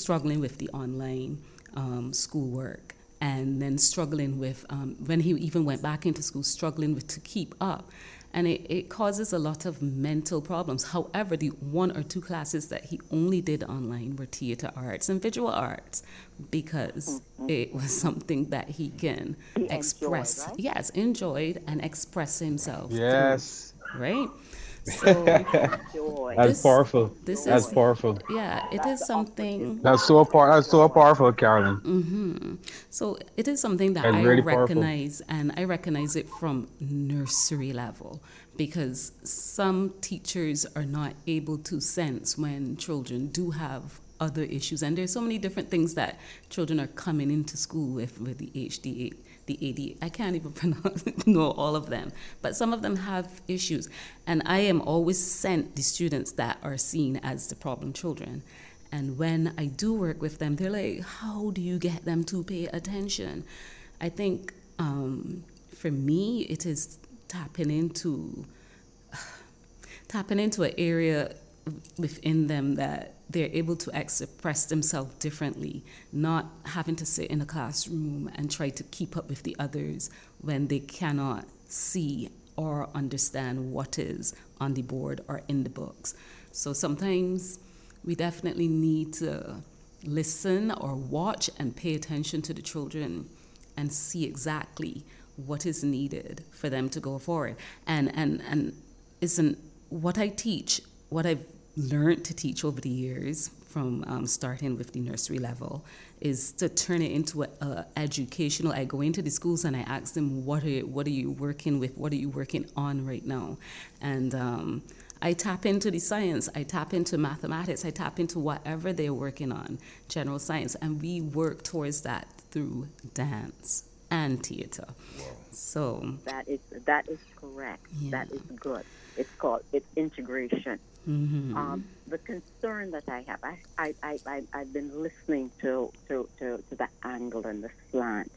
schoolwork, and then struggling with, when he even went back into school, struggling to keep up. And it causes a lot of mental problems. However, the 1 or 2 classes that he only did online were theater arts and visual arts, because it was something that he can express. Enjoyed, right? Yes, enjoyed and express himself. Yes. Through, right? So that's powerful. That's powerful. Yeah, it is something. That's so powerful, Carolyn. So it is something that I really recognize, and I recognize it from nursery level, because some teachers are not able to sense when children do have other issues, and there's so many different things that children are coming into school with the HD, the AD. I can't even know all of them, but some of them have issues, and I am always sent the students that are seen as the problem children. And when I do work with them, they're like, how do you get them to pay attention? I think For me, it is tapping into an area within them that they're able to express themselves differently, not having to sit in a classroom and try to keep up with the others when they cannot see or understand what is on the board or in the books. So sometimes we definitely need to listen or watch and pay attention to the children and see exactly what is needed for them to go forward. And isn't what I teach, what I've learned to teach over the years from starting with the nursery level, is to turn it into a educational. I go into the schools and I ask them, what are you working with? What are you working on right now? And I tap into the science, I tap into mathematics, I tap into whatever they're working on, general science, and we work towards that through dance and theater. Wow. So that is correct. Yeah. That is good. It's integration. The concern that I have, I've been listening to the angle and the slant.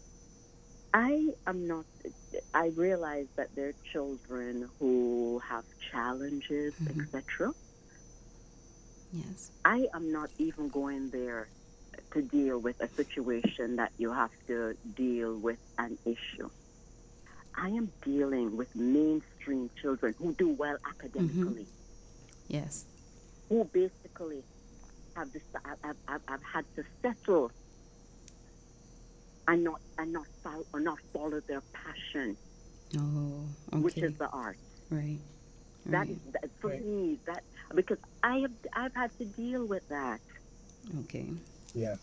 I realize that there are children who have challenges, etc. yes. I am not even going there to deal with a situation that you have to deal with an issue. I am dealing with mainstream children who do well academically, Yes. who basically have had to settle and not follow their passion, Oh, okay. which is the art. Right. That is for me, that because I've had to deal with that. Okay. Yes.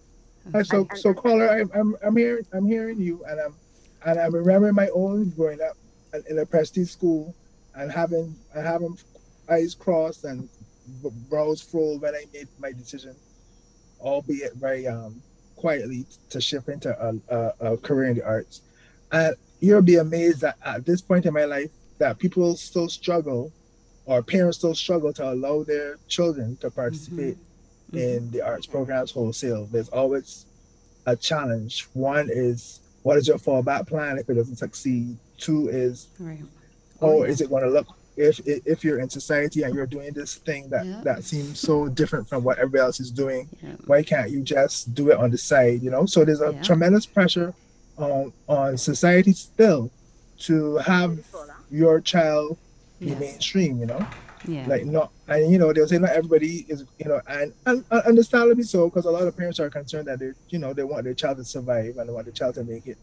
So caller, I'm hearing you, and I'm remembering my own growing up in a prestige school, and having eyes crossed and brows furrowed when I made my decision, albeit very quietly, to shift into a career in the arts. And you'll be amazed that at this point in my life that people still struggle, or parents still struggle, to allow their children to participate in the arts programs wholesale. There's always a challenge. One is, what is your fallback plan if it doesn't succeed? Two is, Right. how is it going to look if you're in society and you're doing this thing that seems so different from what everybody else is doing? Yeah. Why can't you just do it on the side? So there's a tremendous pressure on society still to have your child be Yes. mainstream. Yeah. Like, not, and they'll say not everybody is, and understandably so, because a lot of parents are concerned that they want their child to survive and they want their child to make it,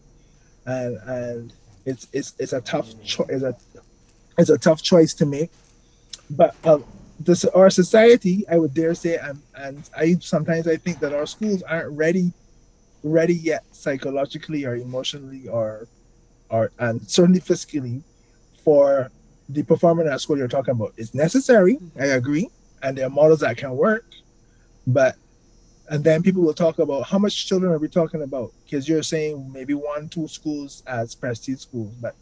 and it's a tough it's a tough choice to make. But our society, I would dare say, and I sometimes think that our schools aren't ready yet, psychologically or emotionally or and certainly fiscally, for the performing at school you're talking about. It's necessary, I agree, and there are models that can work, and then people will talk about how much children are we talking about, because you're saying maybe 1-2 schools as prestige schools, but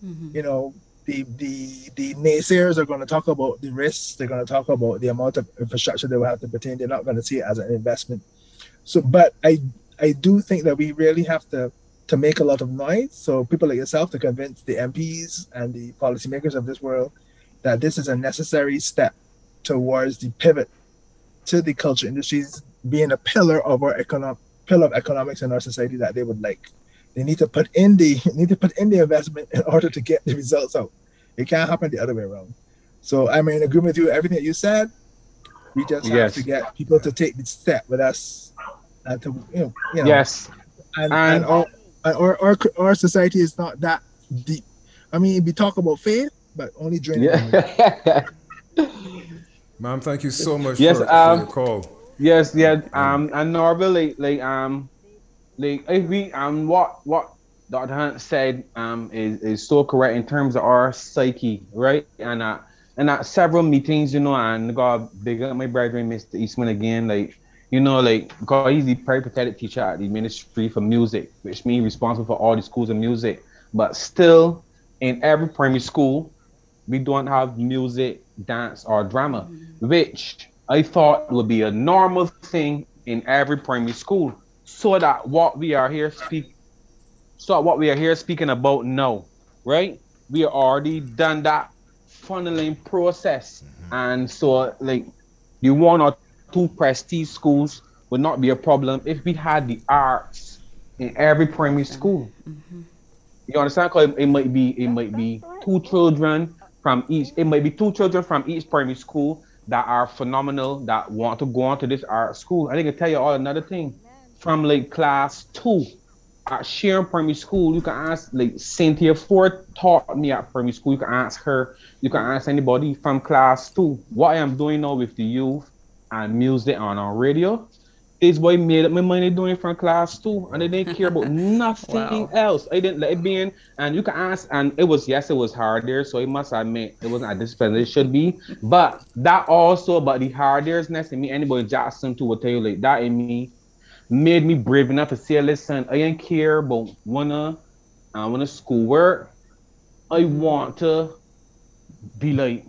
the naysayers are going to talk about the risks. They're going to talk about the amount of infrastructure they will have to put in. They're not going to see it as an investment. So, but I do think that we really have to make a lot of noise, so people like yourself to convince the MPs and the policymakers of this world that this is a necessary step towards the pivot to the culture industries being a pillar of economics in our society that they would like. They need to put in the investment in order to get the results out. It can't happen the other way around. So I'm in agreement with you, everything you said. We just have to get people to take the step with us, and to Yes. and our society is not that deep. I mean, we talk about faith, but only during Yeah. Ma'am, thank you so much Yes, for your call. Yes, yeah. And Norville, like if we what Dr. Hunt said is so correct in terms of our psyche, right? And at several meetings, and God big up my brethren, Mr. Eastman again, because he's the peripatetic teacher at the Ministry for Music, which means responsible for all the schools of music. But still, in every primary school, we don't have music, dance, or drama, which I thought would be a normal thing in every primary school, so that what we are here So what we are here speaking about now, right? We are already done that funneling process. And so like the one or two prestige schools would not be a problem if we had the arts in every primary school. You understand? Because it might be two children from each. It might be two children from each primary school that are phenomenal that want to go on to this art school. I think I can tell you all another thing. From like class two at Sharon Primary School, you can ask like Cynthia Ford taught me at primary school. You can ask her. You can ask anybody from class two. What I am doing now with the youth and music on radio. This boy made up my money doing it from class two, and they didn't care about nothing Wow. else. I didn't let it be in, and you can ask, and it was yes, it was hard there, so I must admit it wasn't as disciplined as it should be. But that also about the hardness in me, anybody Jackson too will tell you like that in me made me brave enough to say, listen, I ain't care about wanna schoolwork. I want to be like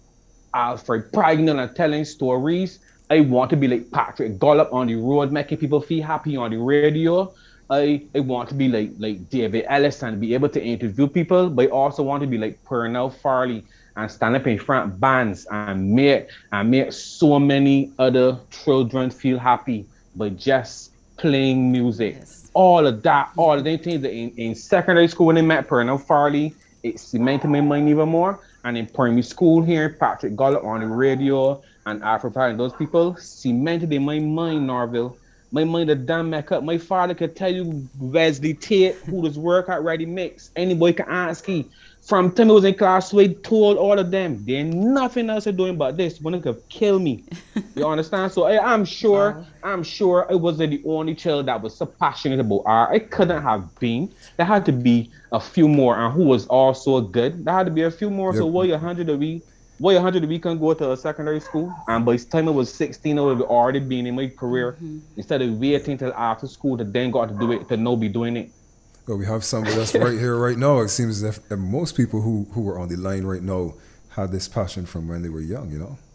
Alfred Pragnell and telling stories. I want to be like Patrick Gollop on the road, making people feel happy on the radio. I want to be like David Ellis and be able to interview people, but I also want to be like Pernell Farley and stand up in front bands and make so many other children feel happy by just playing music. Yes. All of that, all of them things that in secondary school when I met Pernell Farley, it cemented my mind even more. And in primary school here, Patrick Gollop on the radio and Afro and those people cemented in my mind, Norville. My mind that done make up. My father could tell you Wesley Tate, who does work at Ready Mix. Anybody can ask he. From time I was in class, we told all of them, there ain't nothing else they're doing but this. One could kill me. You understand? So I'm sure I wasn't the only child that was so passionate about art. I couldn't have been. There had to be a few more, and who was also good. There had to be a few more. Yep. So why 100 a week can go to a secondary school? And by the time I was 16, I would have already been in my career instead of waiting till after school to then got to do it to know be doing it. Well, we have somebody else right here, right now. It seems as if most people who are on the line right now had this passion from when they were young, you know?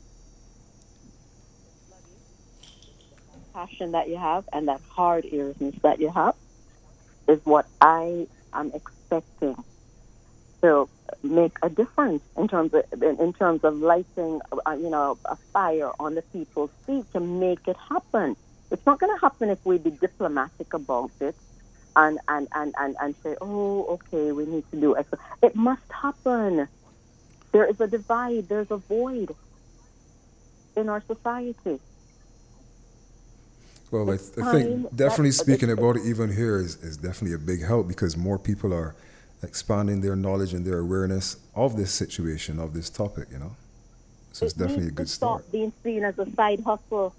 Passion that you have and that hard earness that you have is what I am expecting to make a difference in terms of lighting, a fire on the people's feet to make it happen. It's not going to happen if we be diplomatic about it and say, oh, okay, we need to do X. It must happen. There is a divide. There's a void in our society. Well, I think definitely speaking about it even here is definitely a big help because more people are expanding their knowledge and their awareness of this situation, of this topic, you know? So it's definitely a good start. Stop being seen as a side hustle.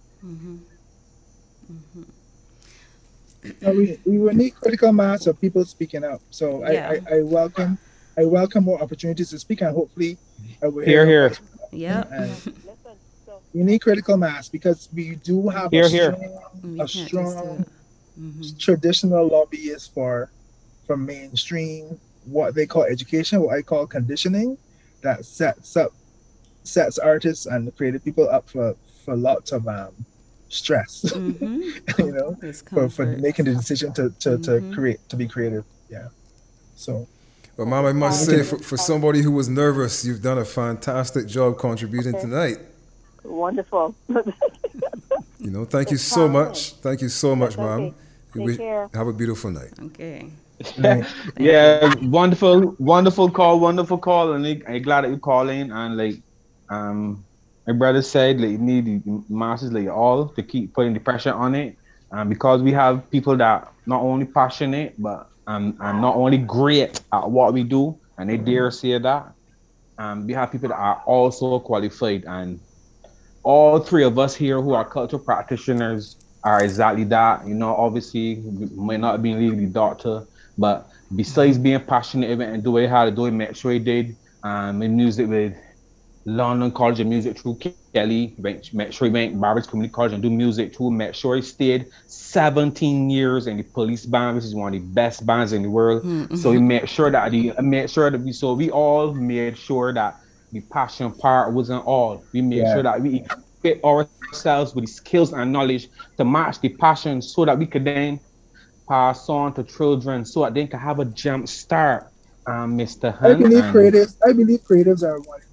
We will need critical mass of people speaking up. So Yeah. I welcome more opportunities to speak, and hopefully I will Here. Yep. And Listen, so we need critical mass because we do have Here. We a can't just strong do it. traditional lobbyists for mainstream what they call education, what I call conditioning, that sets artists and creative people up for lots of stress, you know, for making the decision to be creative. Yeah. So. But Mom, I must say, for somebody who was nervous, you've done a fantastic job contributing tonight. wonderful. You know, thank you so much. Thank you so much, Mom. Take care. Have a beautiful night. Okay. Yeah, wonderful call, and I'm glad that you calling. And like, my brother said, like, you need the masses, like all, to keep putting the pressure on it, because we have people that not only passionate, but and not only great at what we do, and they dare say that. We have people that are also qualified, and all three of us here who are cultural practitioners are exactly that. You know, obviously, we might not be legally doctor, but besides being passionate and do it how to do it, make sure he did in music with London College of Music through Kelly, make sure he went Barbados Community College and do music too, make sure he stayed 17 years in the police band, which is one of the best bands in the world. So he made sure that we all made sure that the passion part wasn't all. We made sure that we equip ourselves with the skills and knowledge to match the passion so that we could then pass on to children so that they can have a jump start, Mr. I Hunt. believe And creatives. I believe creatives are one of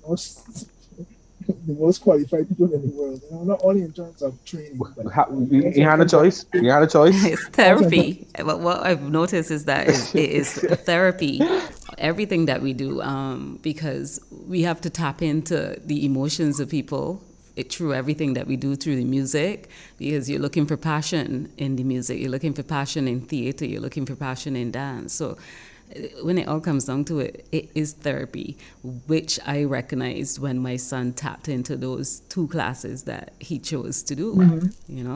the most qualified people in the world. Not only in terms of training, but you had a choice. You had a choice. It's therapy. But what I've noticed is that it is therapy, everything that we do, because we have to tap into the emotions of people through everything that we do through the music, because you're looking for passion in the music, you're looking for passion in theater, you're looking for passion in dance. So when it all comes down to it, it is therapy, which I recognized when my son tapped into those 2 classes that he chose to do,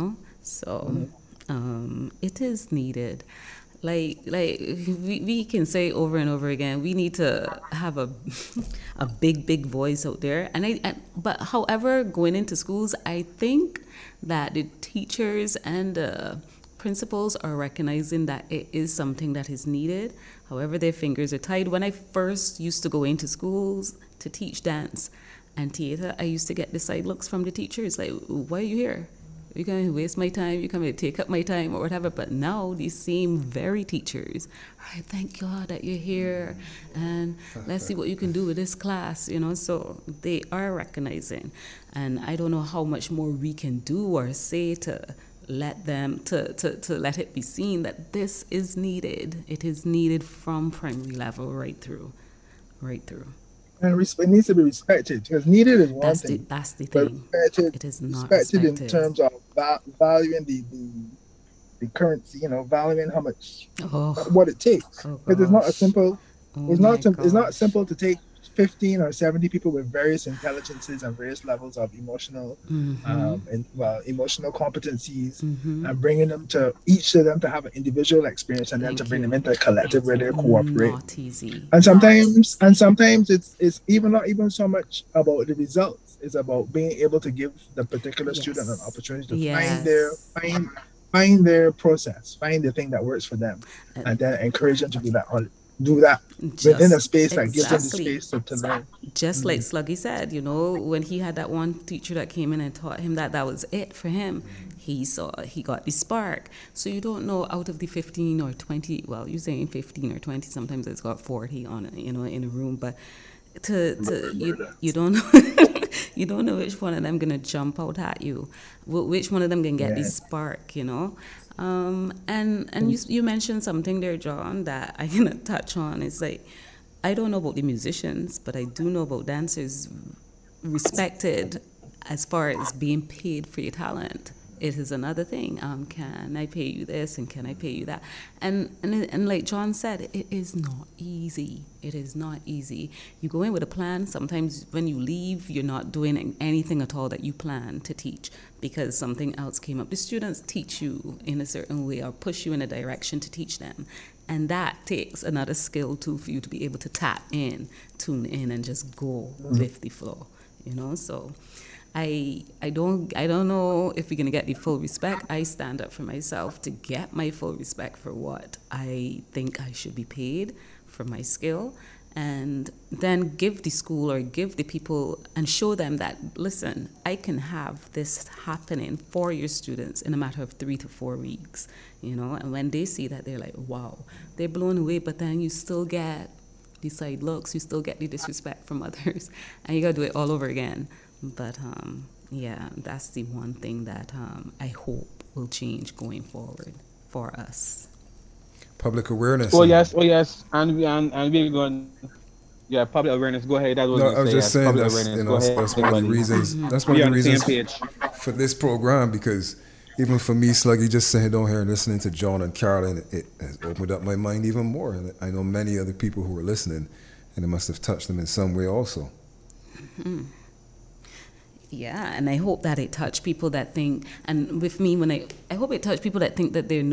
So it is needed. Like we can say over and over again, we need to have a big voice out there. But however, going into schools, I think that the teachers and the principals are recognizing that it is something that is needed. However, their fingers are tied. When I first used to go into schools to teach dance and theater, I used to get the side looks from the teachers, like, why are you here? You're going to waste my time, you're going to take up my time or whatever. But now these same very teachers, all right, thank God that you're here, and let's see what you can do with this class, So they are recognizing. And I don't know how much more we can do or say to let them, to let it be seen that this is needed. It is needed from primary level right through. And it needs to be respected, because needed is one thing. That's the thing. It is not respected in terms of valuing the currency, valuing how much, what it takes. Because it's not a simple. It's not simple to take 15 or 70 people with various intelligences and various levels of emotional emotional competencies, and bringing them to each of them to have an individual experience, and then to bring them into a collective where they cooperate. Not easy. And sometimes it's not even so much about the results. It's about being able to give the particular student an opportunity to find their process, find the thing that works for them, and then encourage them to do that within a space that gives them the space to learn. Just like Sluggy said, when he had that one teacher that came in and taught him that was it for him, he got the spark. So you don't know, out of the 15 or 20, well, you're saying 15 or 20, sometimes it's got 40 on it, in a room, but you don't know you don't know which one of them gonna jump out at you, which one of them can get the spark, and you mentioned something there, John, that I can touch on. It's like, I don't know about the musicians, but I do know about dancers respected as far as being paid for your talent. It is another thing. Can I pay you this, and can I pay you that? And like John said, it is not easy. It is not easy. You go in with a plan. Sometimes when you leave, you're not doing anything at all that you plan to teach, because something else came up. The students teach you in a certain way or push you in a direction to teach them. And that takes another skill too, for you to be able to tap in, tune in, and just go with the flow. So I don't know if we're gonna get the full respect. I stand up for myself to get my full respect for what I think I should be paid for my skill, and then give the school or give the people and show them that, listen, I can have this happening for your students in a matter of 3 to 4 weeks, and when they see that, they're like, wow, they're blown away. But then you still get the side looks, you still get the disrespect from others, and you gotta do it all over again. But that's the one thing that I hope will change going forward for us. Public awareness. Oh yes, and we're going. Yeah, public awareness. Go ahead. I was just saying that's one of the reasons. That's one of the reasons for this program, because even for me, Sluggy, just sitting down here and listening to John and Carolyn, it has opened up my mind even more. And I know many other people who are listening, and it must have touched them in some way also. Mm-hmm. Yeah, and I hope that it touched people that think, and with me, I hope it touched people that think that they're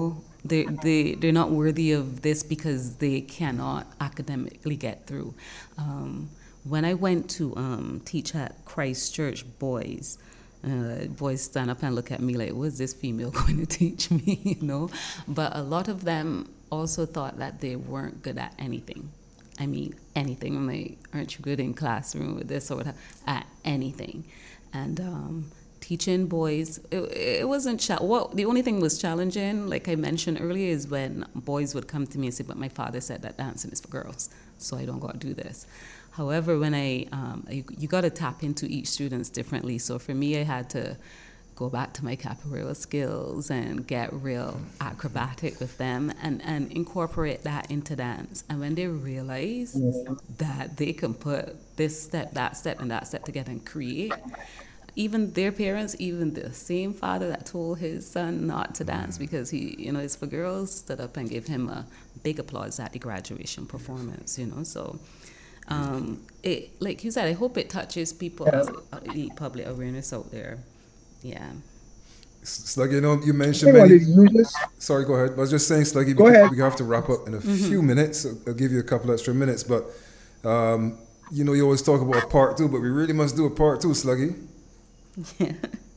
not worthy of this because they cannot academically get through. When I went to teach at Christ Church, boys stand up and look at me like, what's this female going to teach me, But a lot of them also thought that they weren't good at anything. I mean, anything. I'm like, aren't you good in classroom with this or whatever? At anything. And teaching boys, it wasn't what the only thing was challenging, like I mentioned earlier, is when boys would come to me and say, but my father said that dancing is for girls, so I don't got to do this. However, when you got to tap into each student's differently. So for me, I had to go back to my capoeira skills and get real acrobatic with them and incorporate that into dance. And when they realize that they can put this step, that step, and that step together and create, even their parents, even the same father that told his son not to dance because he, it's for girls, stood up and gave him a big applause at the graduation performance, So it, like you said, I hope it touches people, the public awareness out there. Yeah. Sluggy, you mentioned sorry, go ahead. I was just saying, Sluggy, we have to wrap up in a few minutes. So I'll give you a couple extra minutes, but you always talk about a part 2, but we really must do a part 2, Sluggy. Yeah.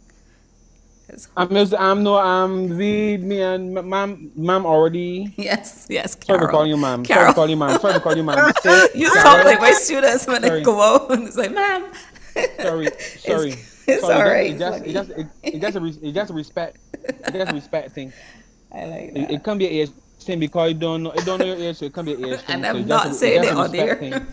Me and ma'am already. Yes, Carol. Sorry to call you ma'am. Carol. Sorry to call you ma'am. You sound like my students when they go out and it's like, ma'am. Sorry. It's all right. It just a respect. It just a respect thing. I like that. It can be an age thing because you don't know your age, so it can be an age thing. And I'm not saying it on there.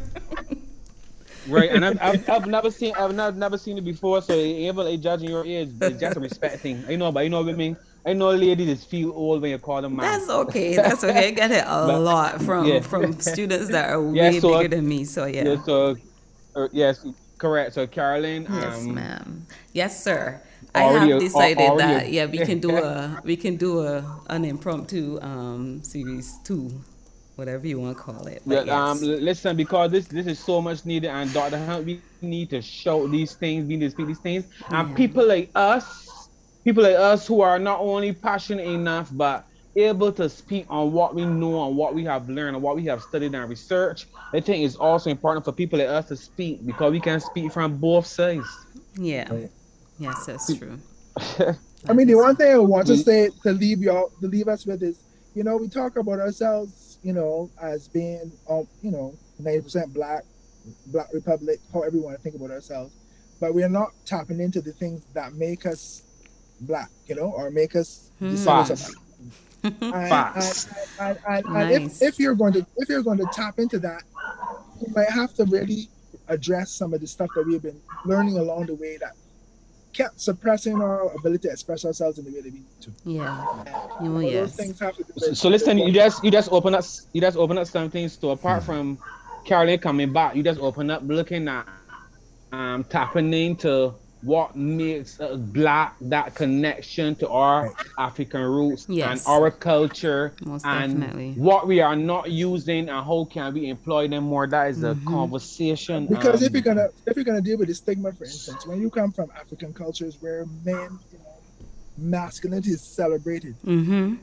Right, and I've never seen it before, so even judging your age, it's just a respect thing. But what I mean. I know ladies just feel old when you call them ma'am. That's okay. I get it a lot from students that are way bigger than me. So yeah. Yes, correct. So Carolyn. Yes, ma'am. Yes, sir. I have decided that we can do an impromptu series 2. Whatever you want to call it. Listen, because this is so much needed, and Dr. Hunt, we need to show these things, we need to speak these things, and people like us who are not only passionate enough, but able to speak on what we know and what we have learned and what we have studied and researched. I think it's also important for people like us to speak because we can speak from both sides. Yeah. Yes, that's true. I mean, the one thing I want to say to leave us with is, we talk about ourselves, as being, 90% Black Republic, however we want to think about ourselves, but we are not tapping into the things that make us Black, or make us descendants of Black. And if you're going to tap into that, you might have to really address some of the stuff that we've been learning along the way that kept suppressing our ability to express ourselves in the way that we need to. Yeah. Those things have to be so listen, you just open up some things. So apart from Carolyn coming back, you just open up looking at tapping into what makes us Black, that connection to our African roots and our culture. Most and definitely. What we are not using and how can we employ them more. That is a conversation. Because if you're gonna deal with the stigma, for instance, when you come from African cultures where men, masculinity is celebrated in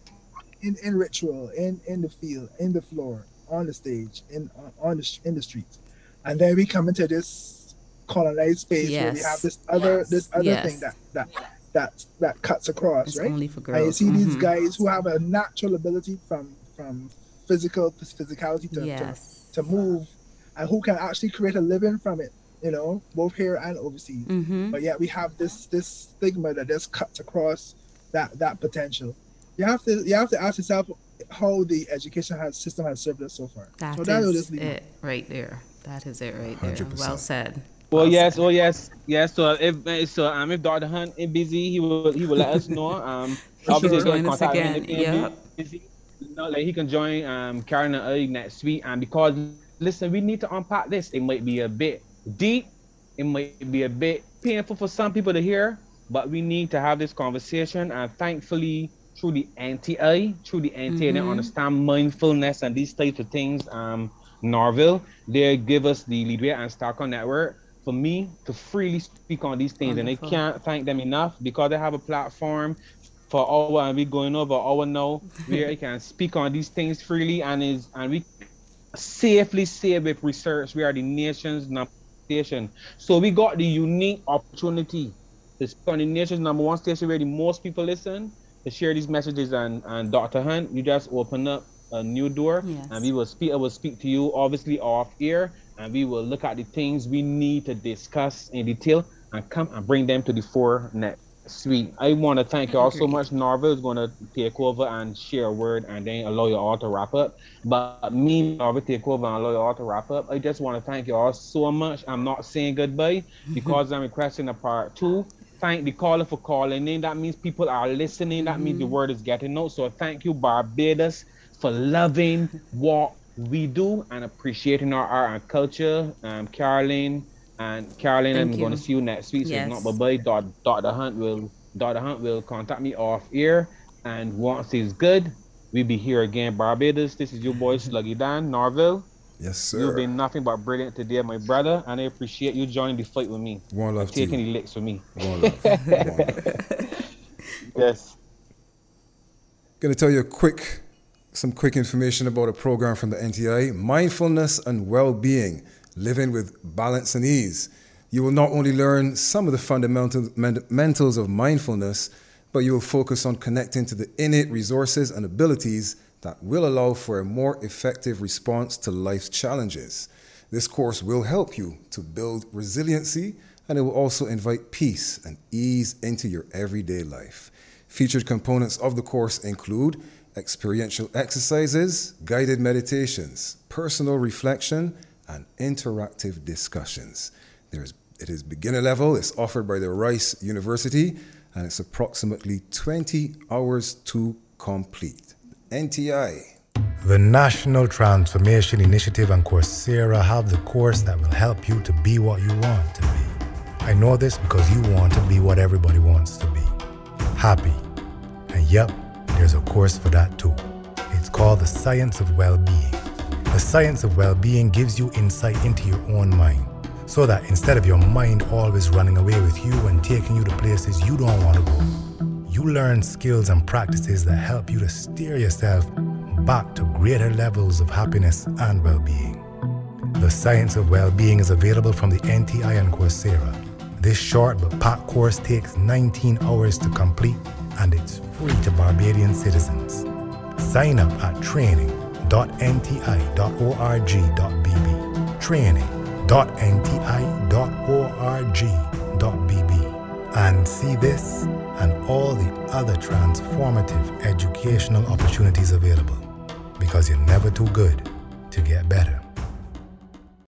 ritual, in the field, in the floor, on the stage, in the streets, and then we come into this colonized space where we have this other thing that cuts across, it's right? Only for girls. And you see these guys who have a natural ability from physicality to move, and who can actually create a living from it, both here and overseas. But yet we have this stigma that just cuts across that potential. You have to ask yourself how the education system has served us so far. That is it right there. That is it right there. 100%. Well said. So if Dr. Hunt is busy, he will let us know. Obviously join us again. Yeah. He can join Karen and I next week. And because listen, we need to unpack this. It might be a bit deep. It might be a bit painful for some people to hear, but we need to have this conversation. And thankfully, through the NTI, they understand mindfulness and these types of things. Norville, they give us the Leadway and Starcom Network for me to freely speak on these things. Wonderful. And I can't thank them enough because they have a platform for our, and we're going over our now, where I can speak on these things freely and we safely say with research, we are the nation's number one station. So we got the unique opportunity to speak on the nation's number one station where the most people listen, to share these messages. And Dr. Hunt, you just open up a new door, and I will speak to you obviously off air, and we will look at the things we need to discuss in detail, and come and bring them to the fore next week. I want to thank you all so much. Norville is going to take over and share a word and then allow you all to wrap up. But me, Norville, take over and allow you all to wrap up. I just want to thank you all so much. I'm not saying goodbye because I'm requesting a part 2. Thank the caller for calling in. That means people are listening. That means the word is getting out. So thank you, Barbados, for loving what we do and appreciating our art and culture. Caroline, I'm going to see you next week. So yes. If not, bye-bye. Dr. Hunt will contact me off air. And once it's good, we'll be here again. Barbados, this is your boy, Sluggy Dan. Norville. Yes, sir. You've been nothing but brilliant today, my brother, and I appreciate you joining the fight with me. One love to you. Taking the licks with me. One love. One love. Yes. Going to tell you some quick information about a program from the NTI, Mindfulness and Well-Being, Living with Balance and Ease. You will not only learn some of the fundamentals of mindfulness, but you will focus on connecting to the innate resources and abilities that will allow for a more effective response to life's challenges. This course will help you to build resiliency, and it will also invite peace and ease into your everyday life. Featured components of the course include experiential exercises, guided meditations, personal reflection, and interactive discussions. It is beginner level, it's offered by the Rice University, and it's approximately 20 hours to complete. NTI. The National Transformation Initiative and Coursera have the course that will help you to be what you want to be. I know this because you want to be what everybody wants to be. Happy. And yep, there's a course for that too. It's called The Science of Well-Being. The Science of Well-Being gives you insight into your own mind, so that instead of your mind always running away with you and taking you to places you don't want to go, you learn skills and practices that help you to steer yourself back to greater levels of happiness and well-being. The Science of Well-Being is available from the NTI and Coursera. This short but packed course takes 19 hours to complete, and it's free to Barbadian citizens. Sign up at training.nti.org.bb. training.nti.org.bb. And see this and all the other transformative educational opportunities available, because you're never too good to get better.